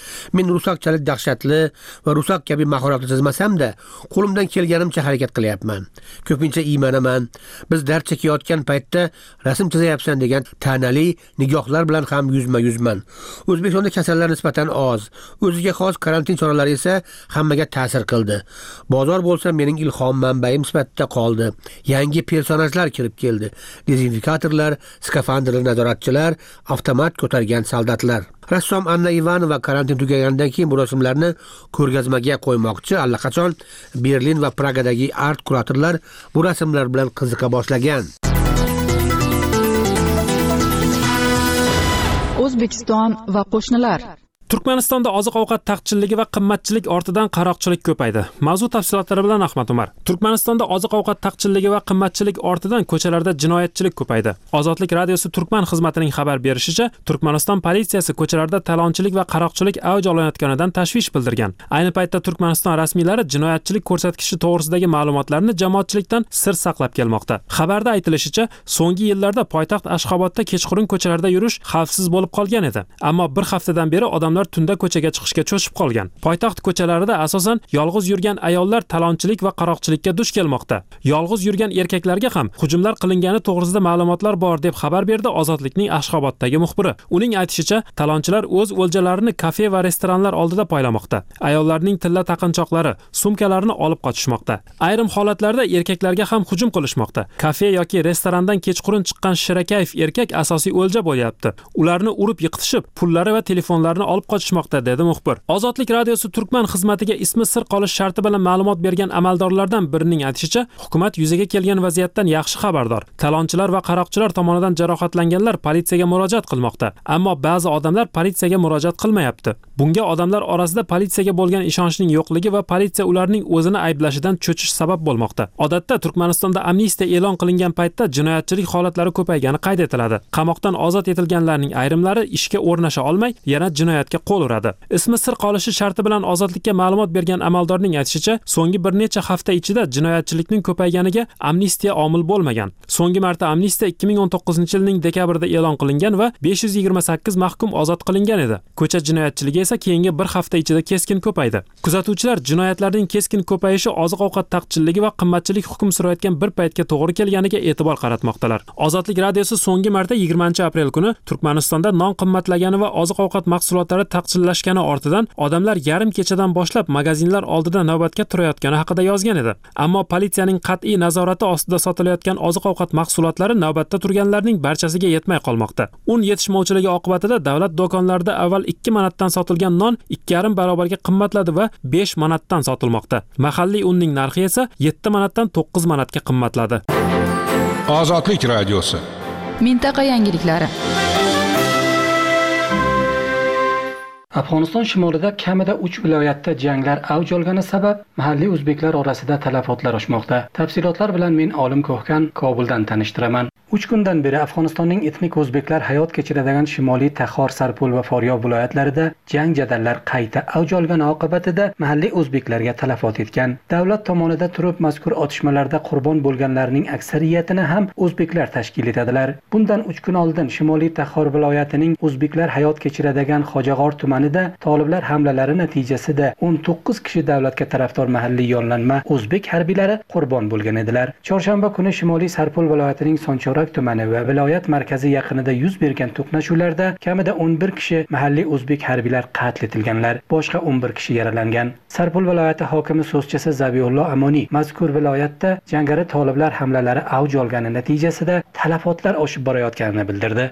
Men rusakchalik dahshatli va rusak kabi mahoratli chizmasam-da, qo'limdan kelganimcha harakat qilyapman. Ko'pincha iymanaman. Biz dard chekayotgan paytda rasm chizayapsan degan ta'nali nigohlar bilan ham yuzma-yuzman. O'zbekistonda kasallar nisbatan oz. O'ziga xos karantin choralari esa hammaga ta'sir qildi. Bozor bo'lsa mening ilhom manbaim sifatida qoldi. Yangi personajlar kirib keldi. Dezinfekatorlar, skafandrli nazoratchilar, avtomat ko'targan soldatlar. Rassom Anna Ivanova karantin tugaganidan keyin bu rasmlarni ko'rgazmaga qo'ymoqchi. Allaqachon Berlin va Pragadagi art kuratorlar bu rasmlar bilan qiziqa boshlagan. O'zbekiston va qo'shnilar. Turkmanistonda oziq-ovqat taqchilligi va qimmatchilik ortidan qaroqchilik ko'paydi. Mavzu tafsilotlari bilan Ahmad Umar. Turkmanistonda oziq-ovqat taqchilligi va qimmatchilik ortidan ko'chalarda jinoyatchilik ko'paydi. Ozodlik radiosi Turkman xizmatining xabar berishicha, Turkmaniston politsiyasi ko'chalarda talonchilik va qaroqchilik avj olayotganidan tashvish bildirgan. Ayni paytda Turkmaniston rasmiylari jinoyatchilik ko'rsatkichi to'g'risidagi ma'lumotlarni jamoatchilikdan sir saqlab kelmoqda. Xabarda aytilishicha, so'nggi yillarda poytaxt Ashxobodda kechqurun ko'chalarda yurish xavfsiz bo'lib qolgan edi. Ammo bir haftadan beri odamlar tunda ko'chaga chiqishga cho'chib qolgan. Poytaxt ko'chalarida asosan yolg'iz yurgan ayollar talonchilik va qaroqchilikka duch kelmoqda. Yolg'iz yurgan erkaklarga ham hujumlar qilingani to'g'risida ma'lumotlar bor deb xabar berdi Ozodlikning Ashxoboddagi muxbiri. Uning aytishicha, talonchilar o'z o'ljalarini kafe va restoranlar oldida poylamoqda. Ayollarning tilla taqinchoqlari, sumkalarini olib qochishmoqda. Ayrim holatlarda erkaklarga ham hujum qilishmoqda. Kafe yoki restorandan kechqurun chiqqan shirakayf erkak asosiy o'lja bo'lyapti. Ularni urib yiqitishib, pullari va telefonlarini olib qochishmoqda, dedi muxbir. Ozodlik radiosi Turkman xizmatiga ismi sir qolish sharti bilan ma'lumot bergan amaldorlardan birining aytishicha, hukumat yuzaga kelgan vaziyatdan yaxshi xabardor. Talonchilar va qaroqchilar tomonidan jarohatlanganlar politsiyaga murojaat qilmoqda, ammo ba'zi odamlar politsiyaga murojaat qilmayapti. Bunga odamlar orasida politsiyaga bo'lgan ishonchning yo'qligi va politsiya ularning o'zini ayblashidan cho'chish sabab bo'lmoqda. Odatda Turkmanistonda amnistiya e'lon qilingan paytda jinoyatchilik holatlari ko'paygani qayd etiladi. Qamoqdan ozod etilganlarning ayrimlari ishga o'rnasha olmay, yana jinoyatga qo'l uradi. Ismi sir qolishi sharti bilan Ozodlikka ma'lumot bergan amaldorning aytishicha, so'nggi bir necha hafta ichida jinoyatchilikning ko'payganiga amnistiya omil bo'lmagan. So'nggi marta amnistiya ikki ming o'n to'qqizinchi yilning dekabrida e'lon qilingan va besh yuz yigirma sakkiz mahkum ozod qilingan edi. Ko'cha jinoyatchiligi esa keyingi bir hafta ichida keskin ko'paydi. Kuzatuvchilar jinoyatlarning keskin ko'payishi oziq-ovqat taqchilligi va qimmatchilik hukm surayotgan bir paytga to'g'ri kelganiga e'tibor qaratmoqdalar. Ozodlik radiosi so'nggi marta yigirmanchi aprel kuni Turkmanistonda non qimmatlagani va oziq-ovqat mahsulotlari taqchillashgani ortidan odamlar yarim kechadan boshlab magazinlar oldida navbatga turayotgani haqida yozgan edi. Ammo politsiyaning qat'iy nazorati ostida sotilayotgan oziq-ovqat mahsulotlari navbatda turganlarning barchasiga yetmay qolmoqda. Un yetishmovchiligi oqibatida davlat do'konlarida avval ikki manatdan sotilgan non ikki yarim barobarga qimmatladi va besh manatdan sotilmoqda. Mahalliy unning narxi esa yetti manatdan to'qqiz manatga qimmatladi. Ozodlik radiosi. Mintaqa yangiliklari. Afg'oniston shimolida kamida uch viloyatda janglar avj olgani sabab mahalliy o'zbeklar orasida talafotlar oshmoqda. Tafsilotlar bilan men Olim Ko'hkan Kobuldan tanishtiraman. uch kundan beri Afg'onistonning etnik o'zbeklar hayot kechiradigan Shimoliy Taxor, Sarpul va Foryob viloyatlarida jang jadallar qayta avj olgani oqibatida mahalliy o'zbeklarga talafot etgan. Davlat tomonidan turib mazkur otishmalarda qurbon bo'lganlarning aksariyatini ham o'zbeklar tashkil etadilar. Bundan uch kun oldin Shimoliy Taxor viloyatining o'zbeklar hayot kechiradigan Xo'jag'or tumanida toliblar hamlalari natijasida o'n to'qqiz kishi davlatga tarafdor mahalliy yollanma o'zbek harbiylari qurbon bo'lgan edilar. Chorshanba kuni Shimoliy Sarpul viloyatining Sonchorak tumani va viloyat markazi yaqinida yuz bergan to'qnashuvlarda kamida o'n bir kishi mahalliy o'zbek harbiylar qatl etilganlar, boshqa o'n bir kishi yaralangan. Sarpul viloyati hokimi so'zchisi Zabihullo Amoniy mazkur viloyatda jangari toliblar hamlalari avj olgani natijasida talafotlar oshib borayotganini bildirdi.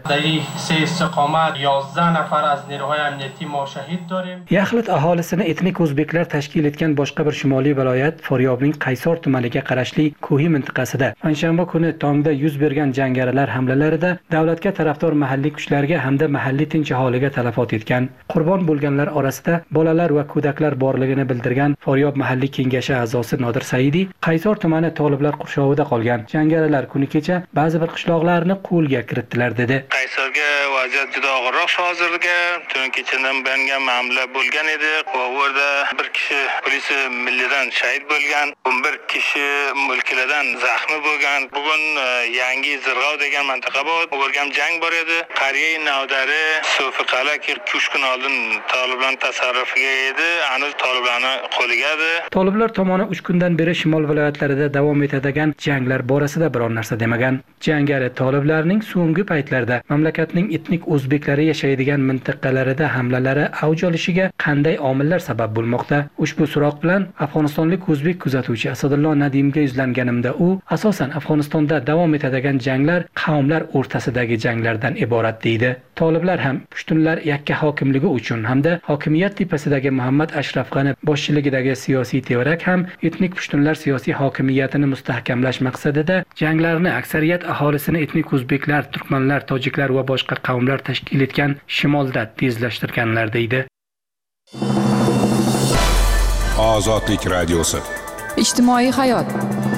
Yaxlit aholisini etnik o'zbeklar tashkil etgan boshqa bir shimoliy viloyat Foryobning Qaysor tumaniga qarashli Ko'hi mintaqasida payshanba kuni tongda yuz bergan jangarilar hamlalarida davlatga tarafdor mahalliy kuchlarga hamda mahalliy tinch aholiga talafot etgan. Qurbon bo'lganlar orasida bolalar va ko'daklar borligini bildirgan Foryob mahalliy kengashi a'zosi Nodir Saidi, Qaysor tumani toliblar qurshovida qolgan jangarilar kuni kecha ba'zi bir qishloqlarni qo'lga kiritdilar dedi. Qaysorga vaziyat juda og'irroq hozirga. Tun kechadan banga hamla bo'lgan edi. Bu yerda bir kishi polis millidan shahid bo'lgan, o'n bir kishi mulklardan zaxmi bo'lgan. Bugun yangi Zirg'ov degan mintaqa bor. U yerga ham jang bor edi. Qariya Navdari, So'fiqala ki uch kun oldin Toliblar tasarrufiga edi. Hanuz Toliblarning qo'liga edi. Toliblar tomoni uch kundan beri shimol viloyatlarida davom etadigan janglar borasida biror narsa demagan. Jangari Toliblarning so'nggi paytlarda mamlakatning etnik o'zbeklari yashaydigan mintaqalarida hamlalari avj olishiga qanday omillar sabab bo'lmoqda? Ushbu so'roq bilan afg'onistonlik o'zbek kuzatuvchi Asadullo Nadimga yuzlanganimda u asosan Afg'onistonda davom etadigan janglar qavmlar o'rtasidagi janglardan iborat deydi. Toliblar ham pushtunlar yakka hokimligi uchun hamda hokimiyat tepasidagi Muhammad Ashraf G'ani boshchiligidagi siyosiy tevarak ham etnik pushtunlar siyosiy hokimiyatini mustahkamlash maqsadida janglarni aksariyat aholisini etnik o'zbeklar, turkmanlar, tojiklar va boshqa qavmlar tashkil etgan shimolda tezlashtirganlar deydi. Ozodlik radiosi. Ijtimoiy hayot.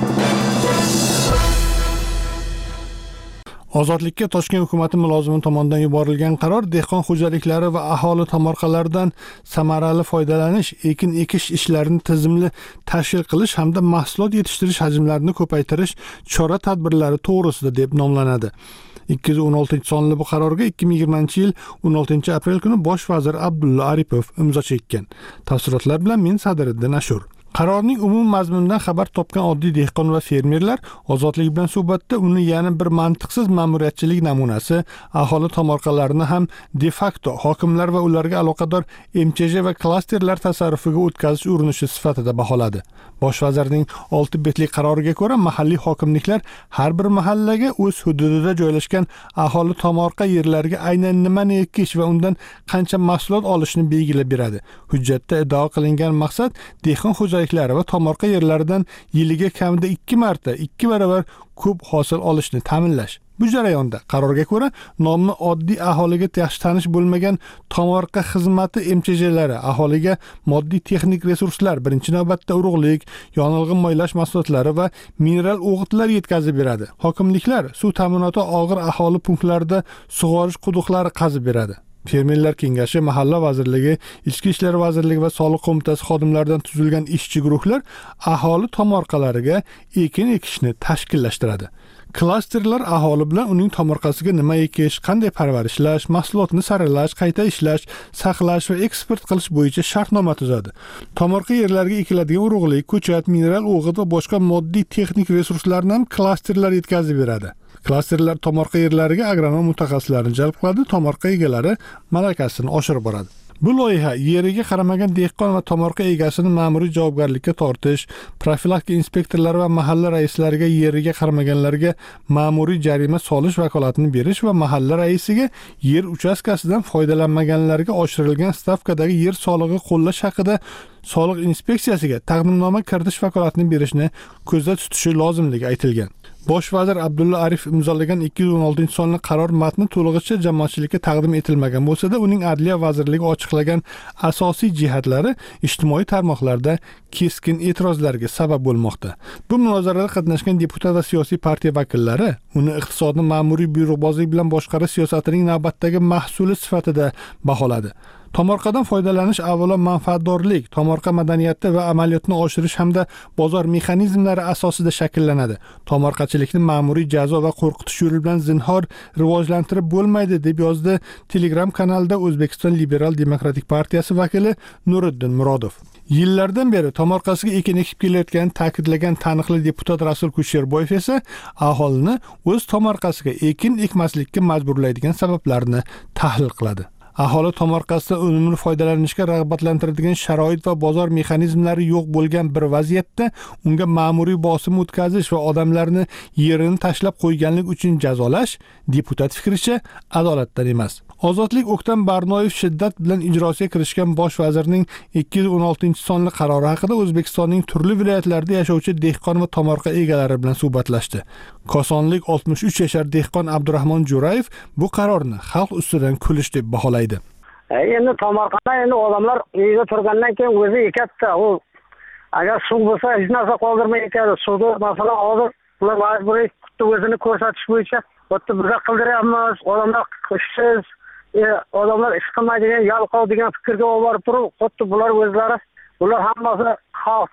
Ozodlikka Toshkent hukumati mulozimi tomonidan yuborilgan qaror dehqon xo'jaliklari va aholi tomorqalaridan samarali foydalanish, ekin ekish ishlarini tizimli tashkil qilish hamda mahsulot yetishtirish hajmlarini ko'paytirish chora-tadbirlari to'g'risida deb nomlanadi. ikki yuz o'n oltinchi sonli bu qarorga ikki ming yigirmanchi yil o'n oltinchi aprel kuni bosh vazir Abdulla Aripov imzo chekkan. Tafsilotlar bilan men Sadiriddin Ashur. Qarorning umum mazmunidan xabar topgan oddiy dehqon va fermerlar ozodlik bilan suhbatda uni yana bir mantiqsiz ma'muriyatchilik namunasi, aholi tomorqalarini ham de facto hokimlar va ularga aloqador M Ch J va klasterlar tasarrufiga o'tkazish urinishi sifatida baholadi. Bosh vazirning olti betli qaroriga ko'ra mahalliy hokimliklar har bir mahallaga o'z hududida joylashgan aholi tomorqa yerlariga aynan nimani ekish va undan qancha mahsulot olishni belgilab beradi. Hujjatda iddao qilingan maqsad dehqon xo'jaliklari va tomorqa yerlaridan yiliga kamida ikki marta ikki barobar ko'p hosil olishni ta'minlash. Bu jarayonda qarorga ko'ra nomni oddiy aholiga yaxshi tanish bo'lmagan tomorqa xizmati M Ch Jlari aholiga moddiy texnik resurslar, birinchi navbatda urug'lik, yonilg'i moylash mahsulotlari va mineral o'g'itlar yetkazib beradi. Hokimliklar suv ta'minoti og'ir aholi punktlarida sug'orish quduqlari qazib beradi. Fermerlar kengashi, mahalla vazirligi, ichki ishlar vazirligi va soliq qo'mitasi xodimlaridan tuzilgan ishchi guruhlar aholi tomorqalariga ekin ekishni tashkillashtiradi. Klasterlar aholi bilan uning tomorqasiga nima ekish, qanday parvarishlash, mahsulotni saralash, qayta ishlash, saqlash va eksport qilish bo'yicha shartnoma tuzadi. Tomorqa yerlariga ekiladigan urug'lik, ko'chat, mineral o'g'it va boshqa moddiy texnik resurslarni ham klasterlar yetkazib beradi. Klasterlar tomorqa yerlariga agronom mutaxassislarni jalb qiladi, tomorqa egalari malakasini oshirib boradi. Bu loyiha yeriga qaramagan dehqon va tomorqa egasini ma'muriy javobgarlikka tortish, profilaktika inspektorlari va mahalla raislariga yeriga qaramaganlarga ma'muriy jarima solish vakolatini berish va mahalla raisiga yer uchastkasidan foydalanmaganlarga oshirilgan stavkadagi yer solig'i qo'llash haqida soliq inspeksiyasiga taqdimnoma kiritish vakolatini berishni ko'zda tutishi lozimligi aytilgan. Bosh vazir Abdulla Arif imzolagan ikki yuz o'n oltinchi sonli qaror matni to'lig'icha jamoatchilikka taqdim etilmagan bo'lsa-da, uning Adliya vazirligi ochiqlagan asosiy jihatlari ijtimoiy tarmoqlarda keskin e'tirozlarga sabab bo'lmoqda. Bu munozarada qatnashgan deputat va siyosiy partiya vakillari uni iqtisodni ma'muriy buyruqbozlik bilan boshqarish siyosatining navbatdagi mahsuli sifatida baholadi. Tomorqadan foydalanish avvalo manfaatdorlik, tomorqa madaniyati va amaliyotni oshirish hamda bozor mexanizmlari asosida shakllanadi. Tomorqachilikni ma'muriy jazo va qo'rqitish yo'li bilan zinhor rivojlantirib bo'lmaydi, deb yozdi Telegram kanalida O'zbekiston Liberal Demokratik partiyasi vakili Nuriddin Murodov. Yillardan beri tomorqasiga ekin ekib kelayotganini ta'kidlagan taniqli deputat Rasul Kusherboyev esa aholini o'z tomorqasiga ekin ekmaslikka majburlaydigan sabablarni tahlil qiladi. Aholi tomorqasidan unumli foydalanishga rag'batlantiradigan sharoit va bozor mexanizmlari yo'q bo'lgan bir vaziyatda unga ma'muriy bosim o'tkazish va odamlarni yerini tashlab qo'yganlik uchun jazolash deputat fikricha adolatdan emas. Ozodlik O'ktam Barnoyev shiddat bilan ijrosiga kirishgan bosh vazirning ikki yuz o'n oltinchi sonli qarori haqida O'zbekistonning turli viloyatlarida yashovchi dehqon va tomorqa egalari bilan suhbatlashdi. Kosonlik oltmish uch yashar dehqon Abdurahmon Jo'rayev bu qarorni xalq ustidan kulish deb baholaydi. Endi tomorqada endi odamlar uyda turgandan keyin o'zi ekatdi. U agar suv bo'lsa hech narsa qoldirmay ekadi. Suvni masalan hozir ular majburiy o'zini ko'rsatish bo'yicha xuddi biz qildiryapmiz. Odamlar ishsiz, odamlar ish qilmaydigan, yalqov degan fikrga olib borib turib, xuddi bular o'zlari, ular hammasi xalqni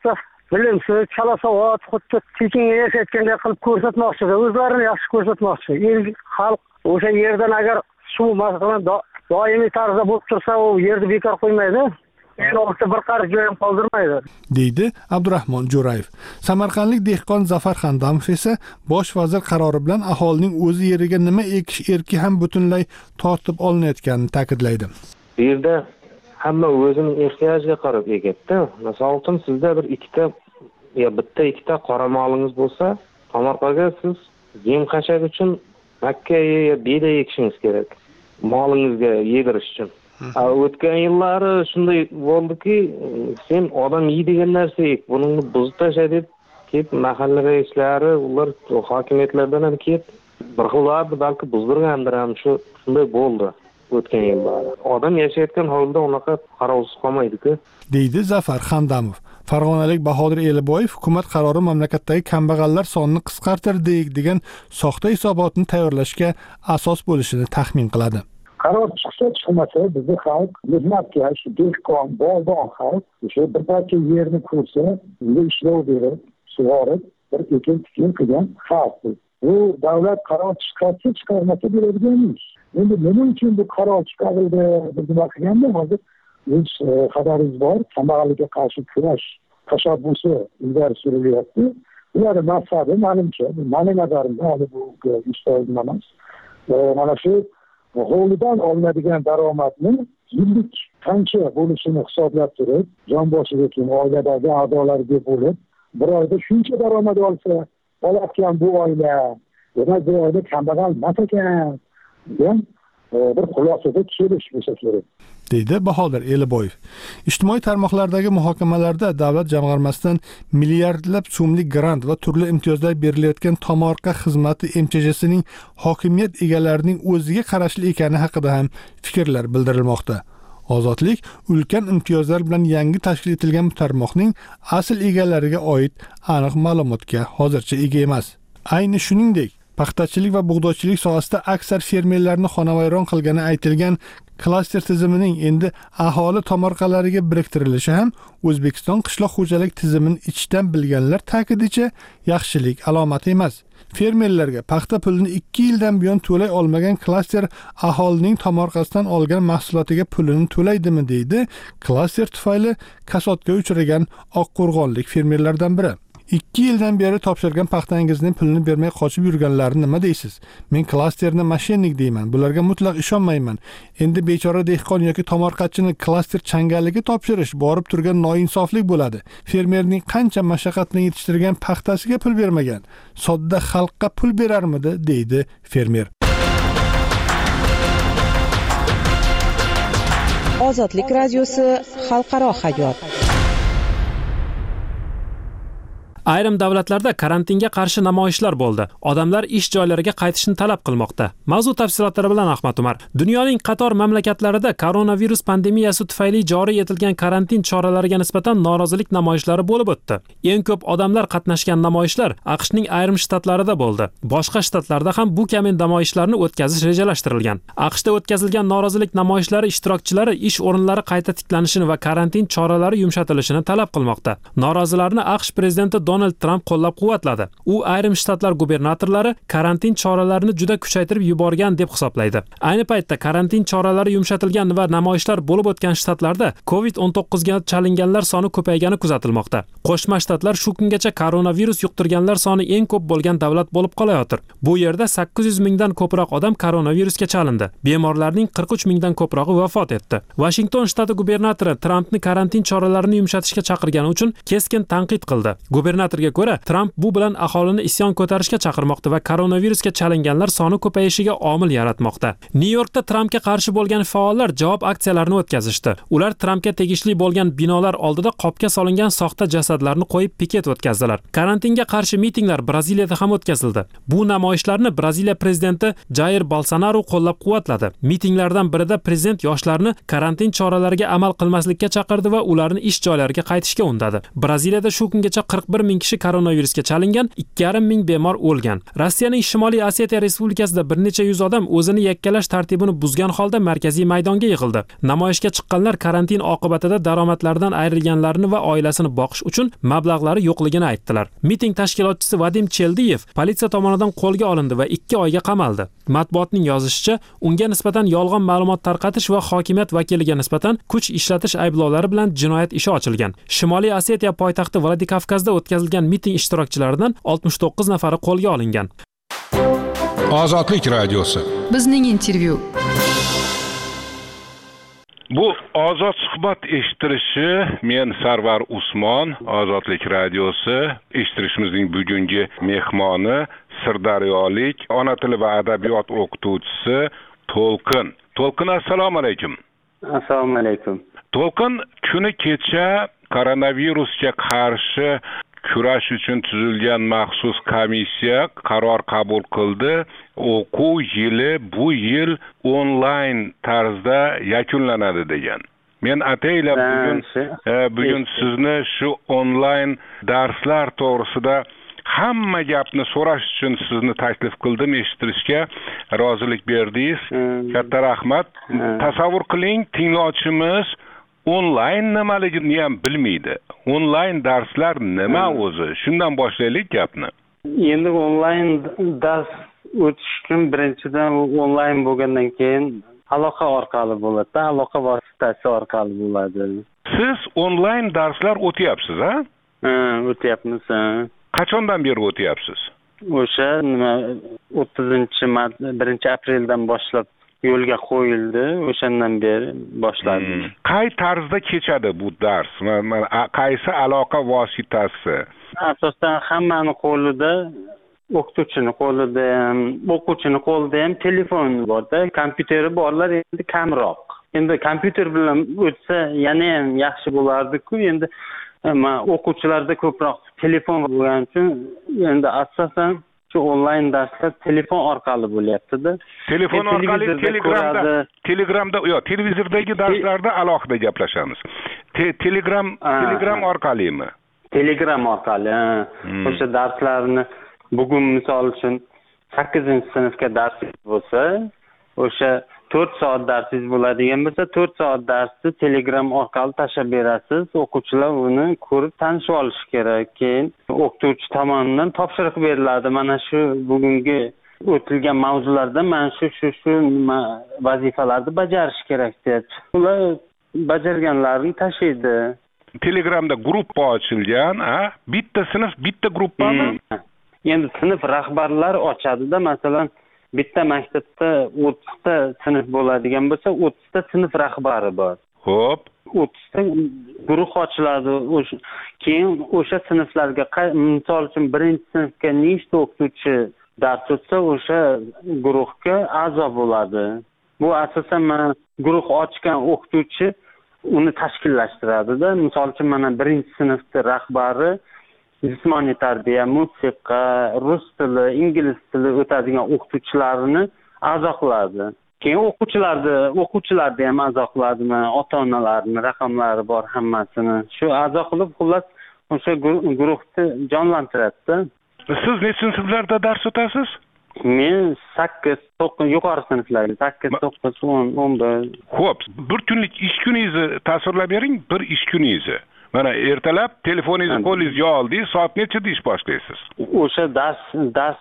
bildim shu chala savat xuddi tekinga yashayotgandek qilib ko'rsatmoqchida, o'zlarini yaxshi ko'rsatmoqchi. El xalq o'sha yerdan agar suv masalan doimiy tarzda bo'lib tursa, u yerni bekor qo'ymaydi. Yani orta bir qarz joy ham qoldirmaydi, deydi Abdurahmon Jo'rayev. Samarqandlik dehqon Zafar Xandamov esa bosh vazir qarori bilan aholining o'zi yeriga nima ekish erki ham butunlay tortib olinayotganini ta'kidlaydi. Bu yerda hamma o'zining ehtiyojiga qarab ekadi. Masalan, uchun sizda bir ikkita yo bitta ikkita qoramolingiz bo'lsa, tomorqaga siz yem xashak uchun makka yo beda ekishingiz kerak. Molingizga yegirish uchun. O'tgan yillari shunday bo'ldiki, sen odam yeydigan narsa ek, buni buzib tasha deb kelib mahalla raislari, ular hokimiyatlardan ham kelib bir xillarni balki buzdirgandir ham, shu shunday bo'ldi o'tgan yillari. Odam yashayotgan holda unaqa qarovsiz qolmaydi-ku, deydi Zafar Xandamov. Farg'onalik Bahodir Eliboyev hukumat qarori mamlakatdagi kambag'allar sonini qisqartirdik degan soxta hisobotni tayyorlashga asos bo'lishini taxmin qiladi. Qaror chiqsa chiqmasa bizni xalq mehnatkash, dehqon, bog'bon xalq o'sha bir parcha yerni ko'rsa, unga ishlov berib, sug'orib, bir ekin tikin qilgan xalq. Bu davlat qaror chiqarsa chiqarmasa bo'ladigan ish. Endi nima uchun bu qaror chiqarildi, biz nima qilganda hozir o'z xabaringiz bor, kambag'allikka qarshi kurash tashabbusi ilgari surilyapti. Ularning maqsadi menimcha, mening nazarimda hali bu ish emas. Mana shu hovlidan olinadigan daromadni yillik qancha bo'lishini hisoblab turib, jon boshiga keyin oiladagi a'zolarga bo'lib, bir oyda shuncha daromad olsa, olayotgan bu oila, demak bu oyda kambag'al emas ekan degan bir xulosaga kelish bo'lsa kerak, deydi Bahodir Eliboyev. Ijtimoiy tarmoqlardagi muhokamalarda davlat jamg'armasidan milliardlab so'mlik grant va turli imtiyozlar berilayotgan tomorqa xizmati M Ch Jsining hokimiyat egalarining o'ziga qarashli ekani haqida ham fikrlar bildirilmoqda. Ozodlik ulkan imtiyozlar bilan yangi tashkil etilgan bu tarmoqning asl egalariga oid aniq ma'lumotga hozircha ega emas. Ayni shuningdek, paxtachilik va bug'doychilik sohasida aksar fermerlarni xonavayron qilgani aytilgan klaster tizimining endi aholi tomorqalariga biriktirilishi ham O'zbekiston qishloq xo'jalik tizimini ichdan bilganlar ta'kidicha yaxshilik alomati emas. Fermerlarga paxta pulini ikki yildan buyon to'lay olmagan klaster aholining tomorqasidan olgan mahsulotiga pulini to'laydimi deydi klaster tufayli kasodga uchragan oqqo'rg'onlik fermerlardan biri. ikki yildan beri topshirgan paxtangizning pulini bermay qochib yurganlarni nima deysiz? Men klasterni mashinnik deyman. Bularga mutlaq ishonmayman. Endi bechora dehqon yoki tomorqachini klaster changaliga topshirish borib turgan noinsoflik bo'ladi. Fermerning qancha mashaqqatni yetishtirgan paxtasiga pul bermagan, sodda xalqqa pul berarmidi, deydi fermer. Ozodlik radiosi xalqaro hayot. Ayrim davlatlarda karantinga qarshi namoyishlar bo'ldi. Odamlar ish joylariga qaytishni talab qilmoqda. Mavzu tafsilotlari bilan Ahmad Umar. Dunyoning qator mamlakatlarida koronavirus pandemiyasi tufayli joriy etilgan karantin choralariga nisbatan norozilik namoyishlari bo'lib o'tdi. Eng ko'p odamlar qatnashgan namoyishlar AQShning ayrim shtatlarida bo'ldi. Boshqa shtatlarda ham bu kabi namoyishlarni o'tkazish rejalashtirilgan. AQShda o'tkazilgan norozilik namoyishlari ishtirokchilari ish o'rinlari qayta tiklanishini va karantin choralari yumshatilishini talab qilmoqda. Norozilarni AQSh prezidenti Donald Trump qo'llab-quvvatladi. U ayrim shtatlar gubernatorlari karantin choralarini juda kuchaytirib yuborgan deb hisoblaydi. Ayni paytda karantin choralari yumshatilgan va namoyishlar bo'lib o'tgan shtatlarda covid o'n to'qqiz ga chalinganlar soni ko'paygani kuzatilmoqda. Qo'shma shtatlar shu kungacha koronavirus yuqtirganlar soni eng ko'p bo'lgan davlat bo'lib qolayotir. Bu yerda sakkiz yuz mingdan ko'proq odam koronavirusga chalindi. Bemorlarning qirq uch mingdan ko'prog'i vafot etdi. Washington shtati gubernatori Trumpni karantin choralarini yumshatishga chaqirgani uchun keskin tanqid qildi. Gubernator Senatorga ko'ra, Trump bu bilan aholini isyon ko'tarishga chaqirmoqda va koronavirusga chalinganlar soni ko'payishiga omil yaratmoqda. Nyu-Yorkda Trumpga qarshi bo'lgan faollar javob aksiyalarini o'tkazishdi. Ular Trumpga tegishli bo'lgan binolar oldida qopga solingan soxta jasadlarni qo'yib piket o'tkazdilar. Karantinga qarshi mitinglar Braziliyada ham o'tkazildi. Bu namoyishlarni Braziliya prezidenti Jair Bolsonaro qo'llab-quvvatladi. Mitinglardan birida prezident yoshlarni karantin choralariga amal qilmaslikka chaqirdi va ularni ish joylariga qaytishga undadi. Braziliyada shu kungacha qirq bir ming kishi koronavirusga chalingan, ikki yarim ming bemor o'lgan. Rossiyaning Shimoliy Osetiya Respublikasida bir necha yuz odam o'zini yakkalash tartibini buzgan holda markaziy maydonga yig'ildi. Namoyishga chiqqanlar karantin oqibatida daromadlaridan ayrilganlarini va oilasini boqish uchun mablag'lari yo'qligini aytdilar. Miting tashkilotchisi Vadim Cheldiyev politsiya tomonidan qo'lga olindi va ikki oyga qamaldi. Matbuotning yozishicha, unga nisbatan yolg'on ma'lumot tarqatish va hokimiyat vakiliga nisbatan kuch ishlatish ayblovlari bilan jinoyat ishi ochilgan. Shimoliy Osetiya poytaxti Vladikavkazda o'tkazilgan miting ishtirokchilaridan oltmish to'qqiz nafari qo'lga olingan. Ozodlik radiosi. Bizning intervyu. Bu ozod suhbat eshittirishi men Sarvar Usmon, Ozodlik radiosi eshittirishimizning bugungi mehmoni Sirdaryolik ona tili va adabiyot o'qituvchisi To'lqin. To'lqin, assalomu alaykum. Assalomu alaykum. To'lqin, kuni kecha koronavirusga qarshi kurash uchun tuzilgan maxsus komissiya qaror qabul qildi. O'quv yili bu yil onlayn tarzda yakunlanadi degan. Men ataylab bugun e, bugun sizni shu onlayn darslar to'g'risida hamma gapni so'rash uchun sizni taklif qildim, eshittirishga rozilik berdingiz. Katta rahmat. Tasavvur qiling, tinglovchimiz onlayn nimaligini ham bilmaydi. Onlayn darslar nima o'zi? Shundan boshlaylik gapni. Endi onlayn dars o'tish uchun birinchidan onlayn bo'lgandan keyin aloqa orqali bo'ladi, aloqa vositasi orqali bo'ladi. Siz onlayn darslar o'tyapsiz, ha? Ha, o'tyapmiz. Qachondan beri o'tyapsiz? O'sha nima o'ttizinchi mart birinchi apreldan boshlab yo'lga qo'yildi, o'shandan beri boshladik. Hmm. Qay tarzda kechadi bu dars? Qaysi aloqa vositasi? Asosan hammani qo'lida, o'qituvchini qo'lida ham, o'quvchini qo'lida ham telefon bor-da, kompyuteri borlar endi kamroq. Endi kompyuter bilan o'tsa yana ham yaxshi bo'lardi-ku, endi o'quvchilarda ko'proq telefon bo'lgani uchun endi asosan shu onlayn darslar telefon orqali bo'lyapti-da. Telefon orqali Telegramda, Telegramda, yo'q, televizordagi darslarda alohida gaplashamiz. Te- Telegram, Telegram orqalimi? Telegram orqali. O'sha darslarni bugun misol uchun sakkizinchi sinfga dars bo'lsa, o'sha to'rt soat darsingiz bo'ladigan bo'lsa, to'rt soat darsni Telegram orqali tashlab berasiz. O'quvchilar uni ko'rib tanishib olishi kerak. Keyin o'qituvchi tomonidan topshiriq beriladi. Mana shu bugungi o'tilgan mavzularda mana shu shu shu vazifalarni bajarish kerak deb. Ular bajarganlarini tashlaydi. Telegramda gruppa ochilgan, ha? Bitta sinf, bitta gruppami? Hmm. Endi sinf rahbarlar ochadi-da, masalan, bitta maktabda o'ttizta sinf bo'ladigan bo'lsa, o'ttizta sinf rahbari bor. Xo'p, o'ttizta guruh ochiladi. O'sha keyin o'sha sinflarga, misol uchun birinchi sinfga nechta o'qituvchi dars o'tsa, o'sha guruhga a'zo bo'ladi. Bu asosan mana guruh ochgan o'qituvchi uni tashkillashtiradi-da. Misol uchun mana birinchi sinfda rahbari jismoniy tarbiya, musiqa, rus tili, ingliz tili o'tadigan o'qituvchilarni a'zo qiladi. Keyin o'quvchilarni, o'quvchilarni ham a'zo qiladimi, ota-onalarni raqamlari bor hammasini. Shu a'zo qilib, xullas o'sha guruhni jonlantiradi-da. Siz nechinchi sinflarda dars o'tasiz? Men sakkiz, to'qqiz yuqori sinflarda, sakkiz, to'qqiz, o'n, o'n bir. Xo'p, bir kunlik ish kuningizni tasvirlab bering, bir ish kuningizni. Mana ertalab telefoningizni qo'lingizga oldingiz, soat nechida ish boshlaysiz? O'sha dars dars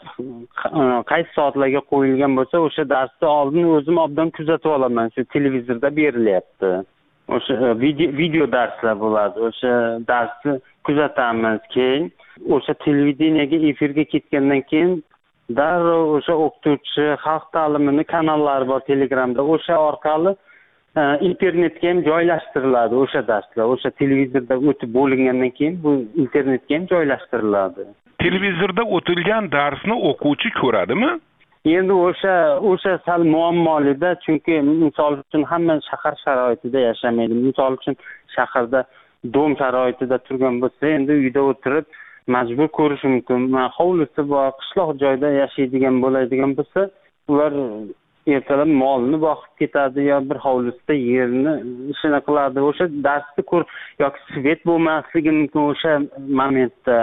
qaysi soatlarga qo'yilgan bo'lsa, o'sha darsni oldin o'zim obdan kuzatib olaman. Shu televizorda berilyapti. O'sha video video darslar bo'ladi. O'sha darsni kuzatamiz. Keyin o'sha televideniyega efirga ketgandan keyin darrov o'sha o'qituvchi xalq ta'limini kanallari bor Telegramda. O'sha orqali internetga ham joylashtiriladi o'sha darslar. O'sha televizorda o'tib bo'lingandan keyin bu internetga ham joylashtiriladi. Televizorda o'tilgan darsni o'quvchi ko'radimi? Endi o'sha o'sha sal muammolida, chunki misol uchun hamma shahar sharoitida yashamaydi. Misol uchun shaharda dom sharoitida turgan bo'lsa, endi uyda o'tirib majbur ko'rish mumkin. Hovlisi bor, qishloq joyda yashaydigan bo'ladigan bo'lsa, ular ertalab molni boqib ketadi yo bir hovlisida yerni ishini qiladi. O'sha darsni ko'r yoki svet bo'lmasligi mumkin o'sha momentda.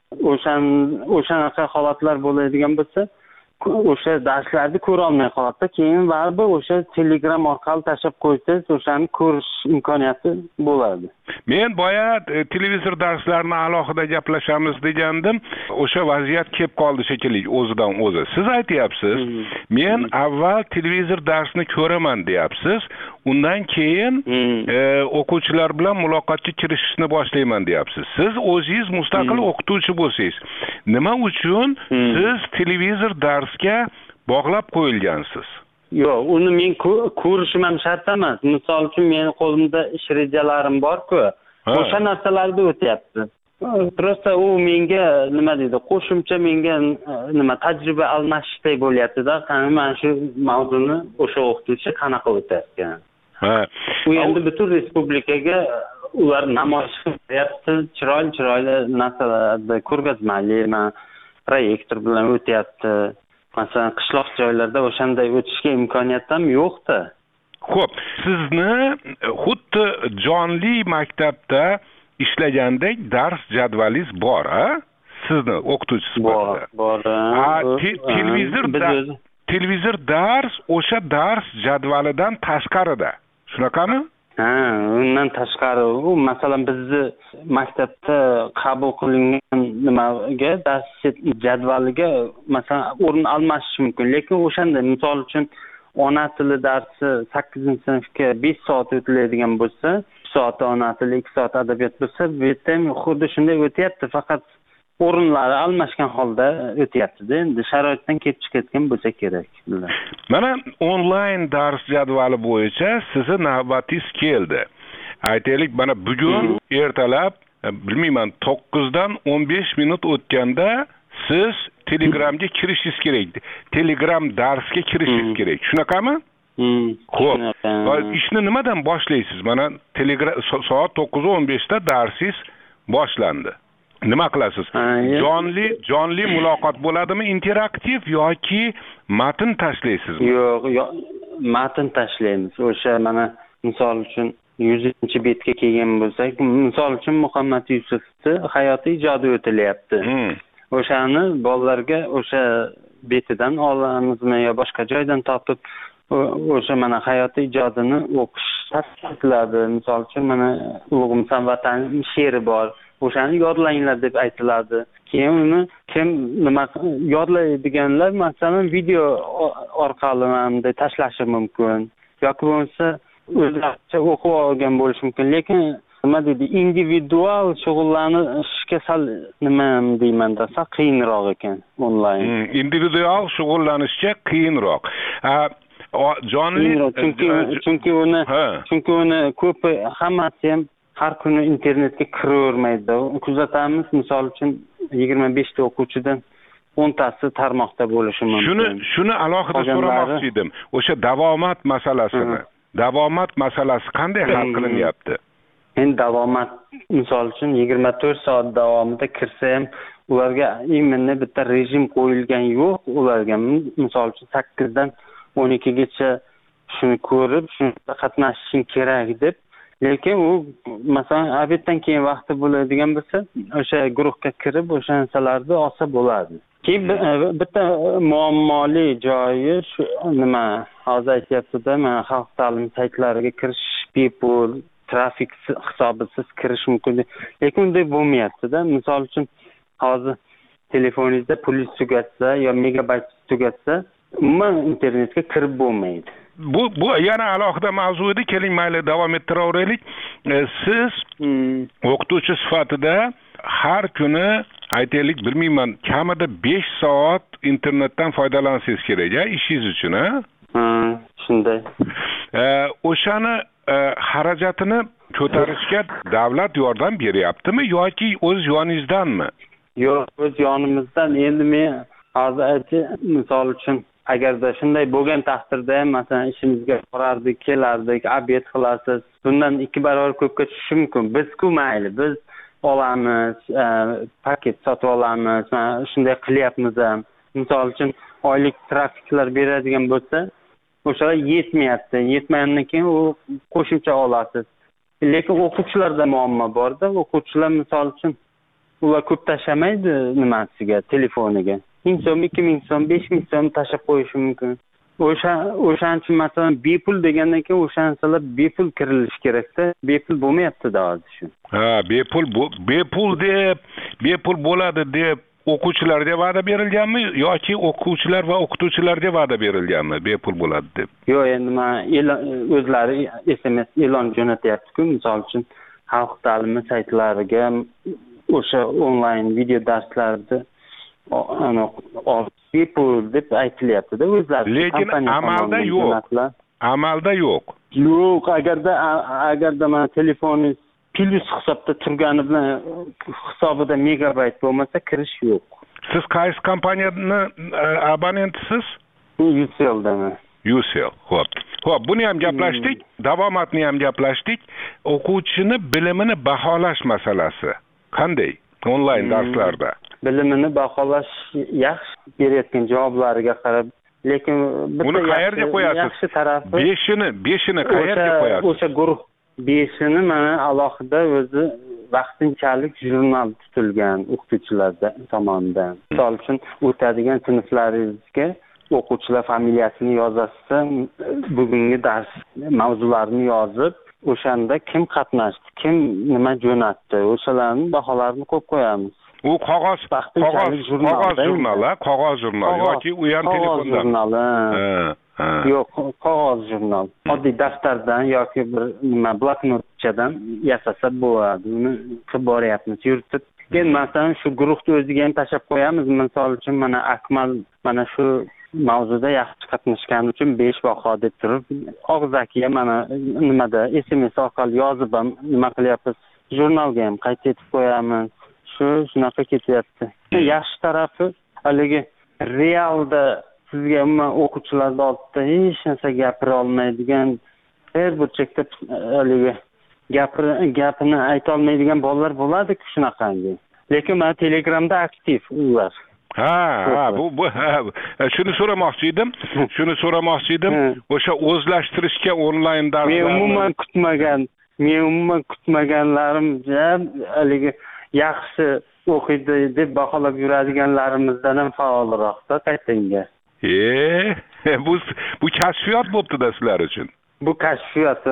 o'shan o'shanaqa holatlar bo'ladigan bo'lsa, o'sha darslarni ko'ra olmay qoladi. Keyin baribir o'sha Telegram orqali tashlab qo'ysangiz, o'shani ko'rish imkoniyati bo'ladi. Men boya e, televizor darslarini alohida gaplashamiz degandim. O'sha vaziyat kelib qoldi shekilli o'zidan o'zi. Siz aytyapsiz, hmm. men avval televizor darsini ko'raman deyapsiz. Undan keyin hmm. e, o'quvchilar bilan muloqotga kirishishni boshlayman deyapsiz. Siz o'zingiz mustaqil hmm. o'qituvchi bo'lsangiz, nima uchun hmm. siz televizor darsga bog'lab qo'yilgansiz? Yo'q, uni men ko'rishim ham shart emas. Misol uchun meni qo'limda ish rejalarim bor-ku, o'sha narsalarda o'tyapti. Prosta u menga nima deydi, qo'shimcha menga nima tajriba almashishday bo'lyapti-da. Qani men shu mavzuni o'sha o'qituvchi qanaqa o'tayotgan. Ha. U endi butun respublikaga ular namoyish qilyapti, chiroyli-chiroyli narsalarni ko'rgazmali, proyektor bilan o'tyapti. Masalan, qishloq joylarda o'shanday o'tishga imkoniyat ham yo'q-da. Xo'p, sizni xuddi jonli maktabda ishlagandek dars jadvalingiz bor, a? Sizni o'qituvchi sifatida. Bor, bor. Ha, televizor televizor dars o'sha dars jadvalidan tashqarida. Shunaqami? Ha, undan tashqari, u masalan bizni maktabda qabul qilingan nimaga dars jadvaliga masalan o'rin almashishi mumkin, lekin o'shanda misol uchun ona tili darsi sakkizinchi sinfga besh soat o'tiladigan bo'lsa, uch soat ona tili, ikki soat adabiyot bo'lsa, bu yerda ham xuddi shunday o'tyapti, faqat o'rinlari almashgan holda o'tyapti-da. Endi sharoitdan kelib chiqayotgan bo'lsa kerak. Mana onlayn dars jadvali bo'yicha sizni navbatingiz keldi. Aytaylik, mana bugun ertalab bilmayman to'qqizdan o'n besh minut o'tganda siz Telegramga kirishingiz kerak. Telegram darsga kirishingiz kerak. Shunaqami? Xo'p. Ishni nimadan boshlaysiz? Mana Telegram soat to'qqiz o'n beshda darsingiz boshlandi. Nima qilasiz? Jonli jonli muloqot bo'ladimi, interaktiv yoki matn tashlaysizmi? Yo'q, yo'q, matn tashlaymiz. O'sha mana misol uchun yuzinchi betga kelgan bo'lsak, misol uchun Muhammad Yusufning hayotiy ijodi o'tilyapti. Hmm. O'shani bolalarga o'sha betidan olamizmi yo boshqa joydan topib, o'sha mana hayotiy ijodini o'qish tavsiya. Misol uchun mana Ulug'imsan vatan she'ri bor. O'shani yodlanglar deb aytiladi. Keyin uni kim nima yodlaydiganlar masalan video orqali ham tashlashi mumkin. Yoki bo'lmasa o'zlaricha o'qib olgan bo'lishi mumkin. Lekin nima deydi, individual shug'ullanishga sal nima deyman-da, sal qiyinroq ekan onlayn. Hmm, individual shug'ullanishga qiyinroq. Jonli chunki chunki uni chunki uni ko'p hammasi ham har kuni internetga kiravermaydi. Kuzatamiz, misol uchun yigirma besh ta o'quvchidan o'ntasi tarmoqda bo'lishi mumkin. Shuni shuni alohida so'ramoqchi edim. O'sha davomat masalasini. Davomat masalasi qanday hal qilinyapti? Endi davomat misol uchun yigirma to'rt soat davomida kirsa ham ularga imенно bitta rejim qo'yilgan yo'q. Ularga misol uchun sakkizdan o'n ikkigacha shuni ko'rib, shunda qatnashishing kerak deb. Lekin u masalan obeddan keyin vaqti bo'ladigan bo'lsa, o'sha guruhga kirib o'sha narsalarni olsa bo'ladi. Keyin bitta muammoli joyi shu nima hozir aytyapti-da, mana xalq ta'limi saytlariga kirish bepul, trafik hisobisiz kirish mumkin. Lekin unday bo'lmayapti-da. Misol uchun hozir telefoningizda pulingiz tugatsa yo megabayt tugatsa, umuman internetga kirib bo'lmaydi. Bu bu yana alohida mavzu edi. Keling, mayli davom ettiraveraylik. Siz hmm. o'qituvchi sifatida har kuni aytaylik, bilmayman, kamida besh soat internetdan foydalansangiz kerak, a, ishingiz uchun, a? Ha, shunday. O'shani xarajatini ko'tarishga davlat yordam beryaptimi yoki o'z yoningizdanmi? Yo'q, o'z yonimizdan. Endi men hozir aytay, misol uchun agarda shunday bo'lgan taqdirda ham masalan ishimizga borardik, kelardik, obed qilasiz. Bundan ikki barobar ko'pga tushishi mumkin. Biz-ku mayli, biz olamiz, paket sotib olamiz, shunday qilyapmiz ham. Misol uchun oylik trafiklar beradigan bo'lsa, o'shalar yetmayapti. Yetmagandan keyin u qo'shimcha olasiz. Lekin o'quvchilarda muammo bor-da. O'quvchilar misol uchun ular ko'p tashlamaydi nimasiga, telefoniga. ming so'm, ikki ming so'm, besh ming so'm tashlab qo'yishi mumkin. O'sha o'shaning uchun masalan bepul degandan keyin o'shansalar bepul kirilish kerakda, bepul bo'lmayapti-da hozir shu. Ha, bepul bepul deb, bepul bo'ladi deb o'quvchilarga va'da berilganmi yoki o'quvchilar va o'qituvchilarga va'da berilganmi bepul bo'ladi deb? Yo'q, endi men o'zlari S M S e'lon jo'natyapti-ku, misol uchun xalq ta'limi saytlariga o'sha onlayn video darslarda ana bepul deb aytilyapti-da o'zlari. Lekin amalda yo'q. Amalda yo'q. Yo'q, agarda agarda men telefoningiz plus hisobda turgani bilan hisobida megabayt bo'lmasa kirish yo'q. Siz qaysi kompaniyani abonentisiz? Ucell'dan. Ucell. Xo'p. Xo'p, buni ham gaplashdik, davomatni ham gaplashdik. O'quvchini bilimini baholash masalasi qanday onlayn darslarda? Bilimini baholash yaxshi, berayotgan javoblariga qarab, lekin buni qayerga qo'yasiz? Yaxshi tarafi beshini, beshini qayerga qo'yasiz? O'sha guruh beshini mana alohida o'zi vaqtinchalik jurnal tutilgan o'qituvchilar tomonidan. Misol uchun o'tadigan sinflaringizga o'quvchilar familiyasini yozasiz, bugungi dars mavzularini yozib, o'shanda kim qatnashdi, kim nima jo'natdi, o'shalarning baholarini qo'yib qo'yamiz. U qog'oz qog'oz qog'oz jurnal, qog'oz jurnal yoki u ham telefondan. Yo'q, qog'oz jurnal. Oddiy daftardan yoki bir nima bloknotchadan yasasa bo'ladi. Uni qilib boryapmiz, yuritib. Keyin masalan shu guruhni o'ziga ham tashab qo'yamiz. Misol uchun mana Akmal mana shu mavzuda yaxshi qatnashgani uchun besh baho deb turib, og'zakiga mana nimada S M S orqali yozib ham nima qilyapmiz? Jurnalga ham qayd etib qo'yamiz. Shu shunaqa ketyapti. Yaxshi tarafi haligi realda sizga umuman o'quvchilarning oldida hech narsa gapira olmaydigan, her burchakda haligi gapir gapini ayta olmaydigan bolalar bo'ladi-ku shunaqangi. Lekin men Telegramda aktiv ular. Ha, ha, bu bu shuni so'ramoqchi edim. Shuni so'ramoqchi edim. O'sha o'zlashtirishga onlayn darslar. Men umuman kutmagan, men umuman kutmaganlarimcha haligi yaxshi o'qiydi deb baholab yuradiganlarimizdan ham faolroqda qaytanga. E, bu bu kashfiyot bo'pti-da sizlar uchun. Bu kashfiyot.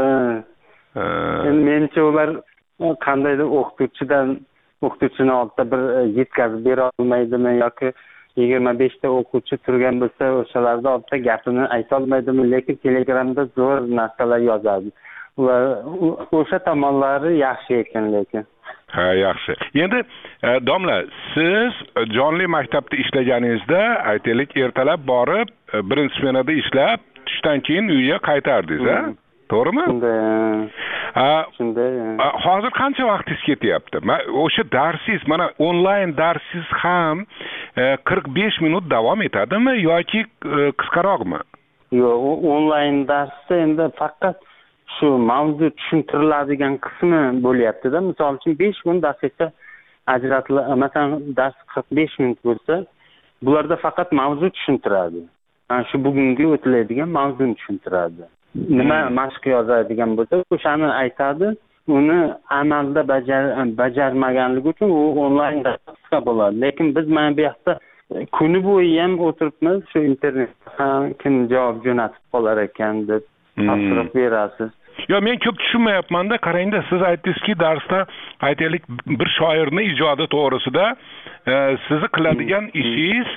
Endi menimcha ular qandaydir o'qituvchidan o'qituvchini oldida bir yetkazib bera olmaydimi yoki yigirma beshta o'quvchi turgan bo'lsa, o'shalarning oldida gapini ayta olmaydimi, lekin Telegramda zo'r narsalar yozadi. Ular o'sha tomonlari yaxshi ekan lekin. Ha, yaxshi. Endi domla, siz jonli maktabda ishlaganingizda, aytaylik, ertalab borib, birinchi smenada ishlab, tushdan keyin uyga qaytardingiz, ha? To'g'rimi? Shunday. Ha, shunday. Hozir qancha vaqtingiz ketyapti? O'sha darsingiz, mana onlayn darsingiz ham qirq besh minut davom etadimi yoki qisqaroqmi? Yo'q, onlayn darsda endi faqat shu mavzu tushuntiriladigan qismi bo'lyapti-da. Misol uchun besh kun darsga ajratiladi. Masalan, dars qirq besh minut bo'lsa, bularda faqat mavzu tushuntiradi. Mana shu bugungi o'tiladigan mavzuni tushuntiradi. Nima mashq yozadigan bo'lsa, o'shani aytadi. Uni amalda bajar bajarmaganligi uchun u onlayn darsga bo'ladi. Lekin biz mana bu yoqda kuni bo'yi ham o'tiribmiz, shu internetda kim javob jo'natib qolar ekan deb topshiriq berasiz. Yo, men ko'p tushunmayapman-da. Qarangda, siz aytdingizki, darsda aytaylik bir shoirning ijodi to'g'risida sizni qiladigan ishingiz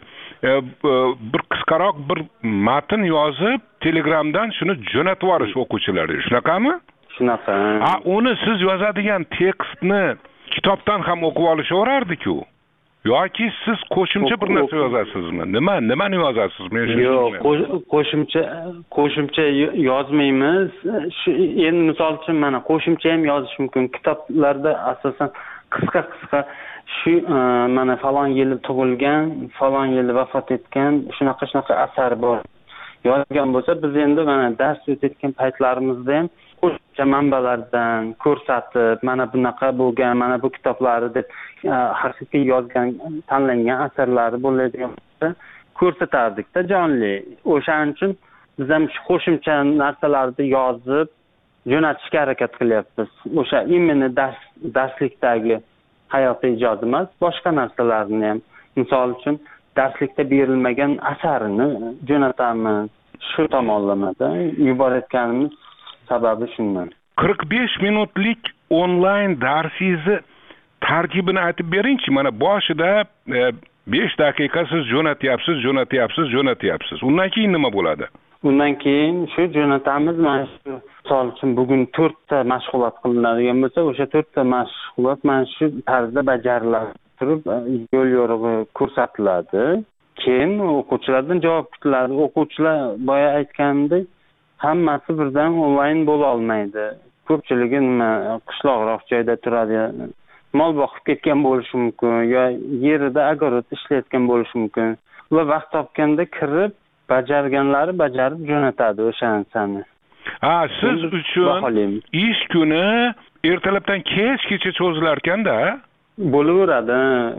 bir qisqaroq bir matn yozib, Telegramdan shuni jo'natib yuborish o'quvchilarga. Shunaqami? Shunaqa. Ha, uni siz yozadigan tekstni kitobdan ham o'qib olishaverardi-ku. Yoki siz qo'shimcha bir narsa yozasizmi? Nima, nimani yozasiz? Men shuni yo'q, qo'shimcha qo'shimcha yozmaymiz. Shu endi misol uchun mana qo'shimcha ham yozish mumkin. Kitoblarda asosan qisqa-qisqa shu mana falon yili tug'ilgan, falon yili vafot etgan, shunaqa shunaqa asar bor. Yozgan bo'lsa, biz endi mana dars o'tayotgan paytlarimizda ham qo'shimcha manbalardan ko'rsatib, mana bunaqa bo'lgan, mana bu kitoblari deb haqiqiy yozgan, tanlangan asarlari bo'ladigan bo'lsa, ko'rsatardik-da jonli. O'shaning uchun biz ham shu qo'shimcha narsalarni yozib jo'natishga harakat qilyapmiz. O'sha imенно dars darslikdagi hayotiy ijod emas, boshqa narsalarni ham, misol uchun darslikda berilmagan asarini jo'natamiz. Shu tomonlamada yuborayotganimiz sababi shundan. qirq besh minutlik onlayn darsingizni tarkibini aytib beringchi. Mana boshida besh daqiqa siz jo'natyapsiz, jo'natyapsiz, jo'natyapsiz. Undan keyin nima bo'ladi? Undan keyin shu jo'natamiz. Mana shu misol uchun bugun to'rtta mashg'ulot qilinadigan bo'lsa, o'sha to'rtta mashg'ulot mana shu tarzda bajariladi. Turib yo'l yo'rig'i ko'rsatiladi. Keyin o'quvchilardan javob kutiladi. O'quvchilar boya aytganimdek, hammasi birdan onlayn bo'la olmaydi. Ko'pchiligi nima qishloqroq joyda turadi, mol boqib ketgan bo'lishi mumkin, yo yerida agorod ishlayotgan bo'lishi mumkin. Ular vaqt topganda kirib, bajarganlari bajarib jo'natadi o'sha narsani. Ha, siz uchun ish kuni ertalabdan kechgacha cho'zilar ekanda? Bo'laveradi.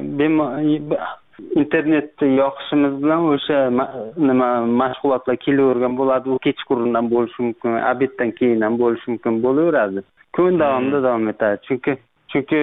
Internetni yoqishimiz bilan o'sha nima mashg'ulotlar kelavergan bo'ladi. U kechqurundan bo'lishi mumkin, obeddan keyin ham bo'lishi mumkin, bo'laveradi. Kun davomida davom etadi. Chunki chunki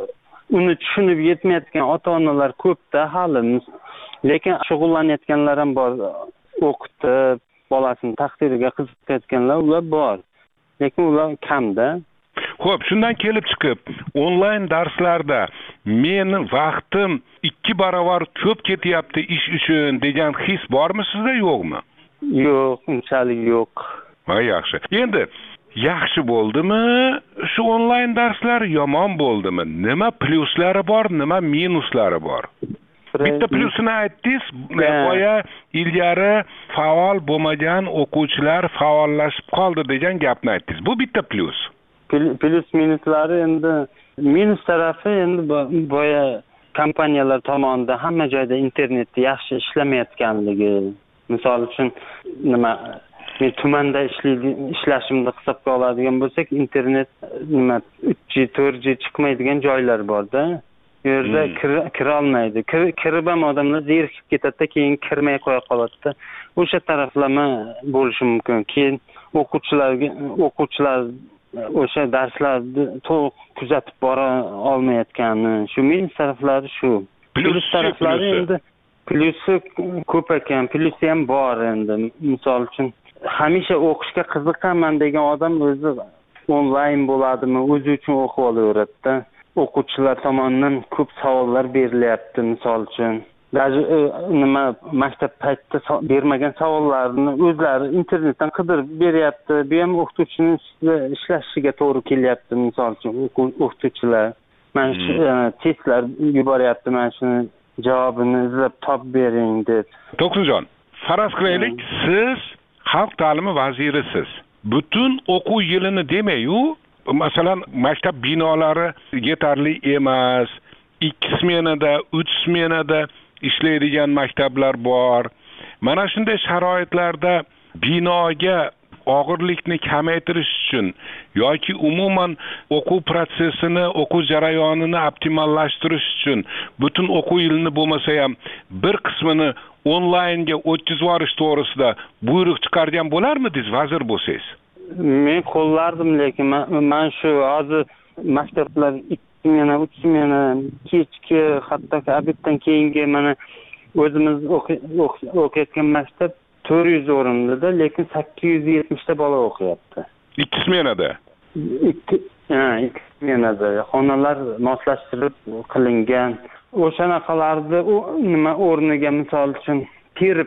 uni tushunib yetmayotgan ota-onalar ko'pda hali. Lekin shug'ullanayotganlar ham bor. O'qitib, bolasini taqdiriga qiziqayotganlar ular bor. Lekin ular kamda. Xo'p, shundan kelib chiqib, onlayn darslarda meni vaqtim ikki barobar ko'p ketyapti ish uchun degan his bormi sizda, yo'qmi? Yo'q, unchalik yo'q. Ha, yaxshi. Endi yaxshi bo'ldimi shu onlayn darslar, yomon bo'ldimi? Nima plyuslari bor, nima minuslari bor? Bitta plyusini aytdingiz, boya ilgari faol bo'lmagan o'quvchilar faollashib qoldi degan gapni aytdingiz. Bu bitta plyus. Plyus minuslari endi minus tarafi endi boya kompaniyalar tomonidan hamma joyda internetda yaxshi ishlamayotganligi. Misol uchun nima men tumanda ishlashimni hisobga oladigan bo'lsak, internet nima uch G, to'rt G chiqmaydigan joylar bor-da. U yerda kira olmaydi. Kirib ham odamlar zerikib ketadi, keyin kirmay qo'ya qoladi. O'sha taraflama bo'lishi mumkin. Keyin o'quvchilarga o'quvchilar o'sha darslarni to'liq kuzatib bora olmayotgani, shu minus taraflari shu. Plyus taraflari endi plyusi ko'p ekan, plyusi ham bor endi. Misol uchun hamisha o'qishga qiziqaman degan odam o'zi onlayn bo'ladimi, o'zi uchun o'qib olaveradi-da. O'quvchilar tomonidan ko'p savollar berilyapti, misol uchun. Даже nima maktab paytida bermagan savollarni o'zlari internetdan qidirib beryapti. Bu ham o'qituvchining ishlashiga to'g'ri kelyapti, misol uchun o'qituvchilar. Mana shu testlar yuboryapti, mana shuni javobini izlab topib bering deb. To'qsinjon, faraz qilaylik, siz xalq ta'limi vazirisiz. Butun o'quv yilini demay-yu, masalan, maktab binolari yetarli emas, ikki smenada, uch smenada ishlaydigan maktablar bor. Mana shunday sharoitlarda binoga og'irlikni kamaytirish uchun yoki umuman o'quv protsessini, o'quv jarayonini optimallashtirish uchun butun o'quv yilini bo'lmasa ham bir qismini onlaynga o'tkazib yuborish to'g'risida buyruq chiqargan bo'larmidingiz vazir bo'lsangiz? Men qo'llardim, lekin men shu hozir maktablar meni uch meni kechki hattoki obeddan keyingi mana o'zimiz o'qiyotgan maktab to'rt yuz o'rinlida, lekin sakkiz yuz yetmish ta bola o'qiyapti. Ikki smenada. Ikki, ha, ikki smenada. Xonalar moslashtirib qilingan. O'shanaqalarda nima o'rniga misol uchun terib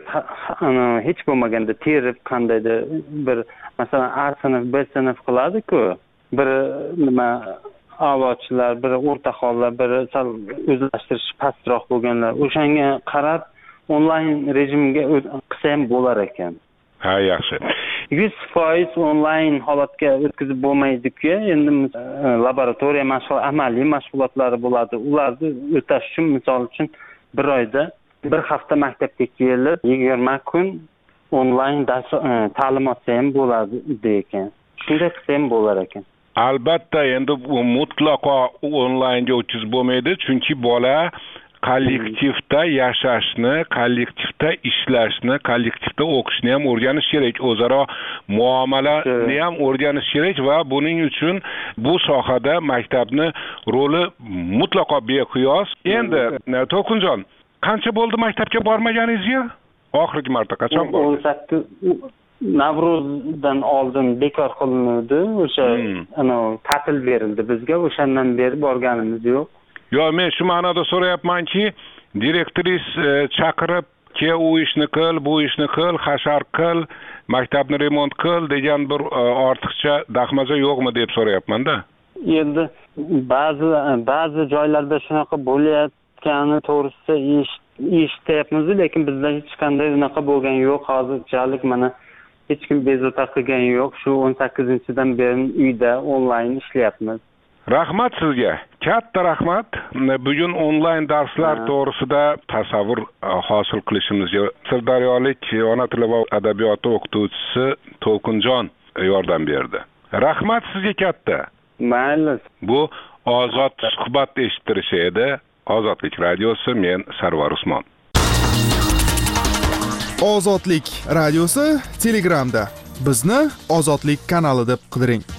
hech bo'lmaganda terib qandaydir bir masalan A sinf, B sinf qiladi-ku. Bir nima a'lochilar, biri o'rta hollar, biri sal o'zlashtirish pastroq bo'lganlar, o'shanga qarab onlayn rejimga qilsa ham bo'lar ekan. Ha, yaxshi. yuz foiz onlayn holatga o'tkazib bo'lmaydi-ku. Endi laboratoriya mashg'ulot, amaliy mashg'ulotlari bo'ladi. Ularni o'tash uchun misol uchun bir oyda bir hafta maktabga kelib, yigirma kun onlayn dars ta'lim olsa ham bo'ladi ekan. Shunday qilsa ham bo'lar ekan. Albatta, endi mutlaqo onlaynga o'tkazib bo'lmaydi, chunki bola kollektivda yashashni, kollektivda ishlashni, kollektivda o'qishni ham o'rganish kerak, o'zaro muomalani ham o'rganish kerak va buning uchun bu sohada maktabni roli mutlaqo beqiyos. Endi To'lqinjon, qancha bo'ldi maktabga bormaganingizga? Oxirgi marta qachon bordingiz? o'n sakkiz Navruzdan oldin bekor qilinadi. O'sha ana ta'til berildi bizga. O'shandan beri borganimiz yo'q. Yo, men shu ma'noda so'rayapmanki, direktris chaqirib, "Ke u ishni qil, bu ishni qil, hashar qil, maktabni remont qil" degan bir ortiqcha dahmaza yo'qmi deb so'rayapman-da. Endi ba'zi ba'zi joylarda shunaqa bo'layotgani to'g'risida eshityapmiz, lekin bizda hech qanday unaqa bo'lgani yo'q. Hozirchalik mana hech kim bezovta qilgani yo'q. Shu o'n sakkizinchidan beri uyda onlayn ishlayapmiz. Rahmat sizga. Katta rahmat. Bugun onlayn darslar to'g'risida tasavvur hosil qilishimizga Sirdaryolik ona tili va adabiyoti o'qituvchisi To'lqinjon yordam berdi. Rahmat sizga katta. Mayli. Bu ozod suhbat eshittirishi edi. Ozodlik radiosi, men Sarvar Usmon. Ozodlik radiosi Telegramda. Bizni Ozodlik kanali deb qidiring.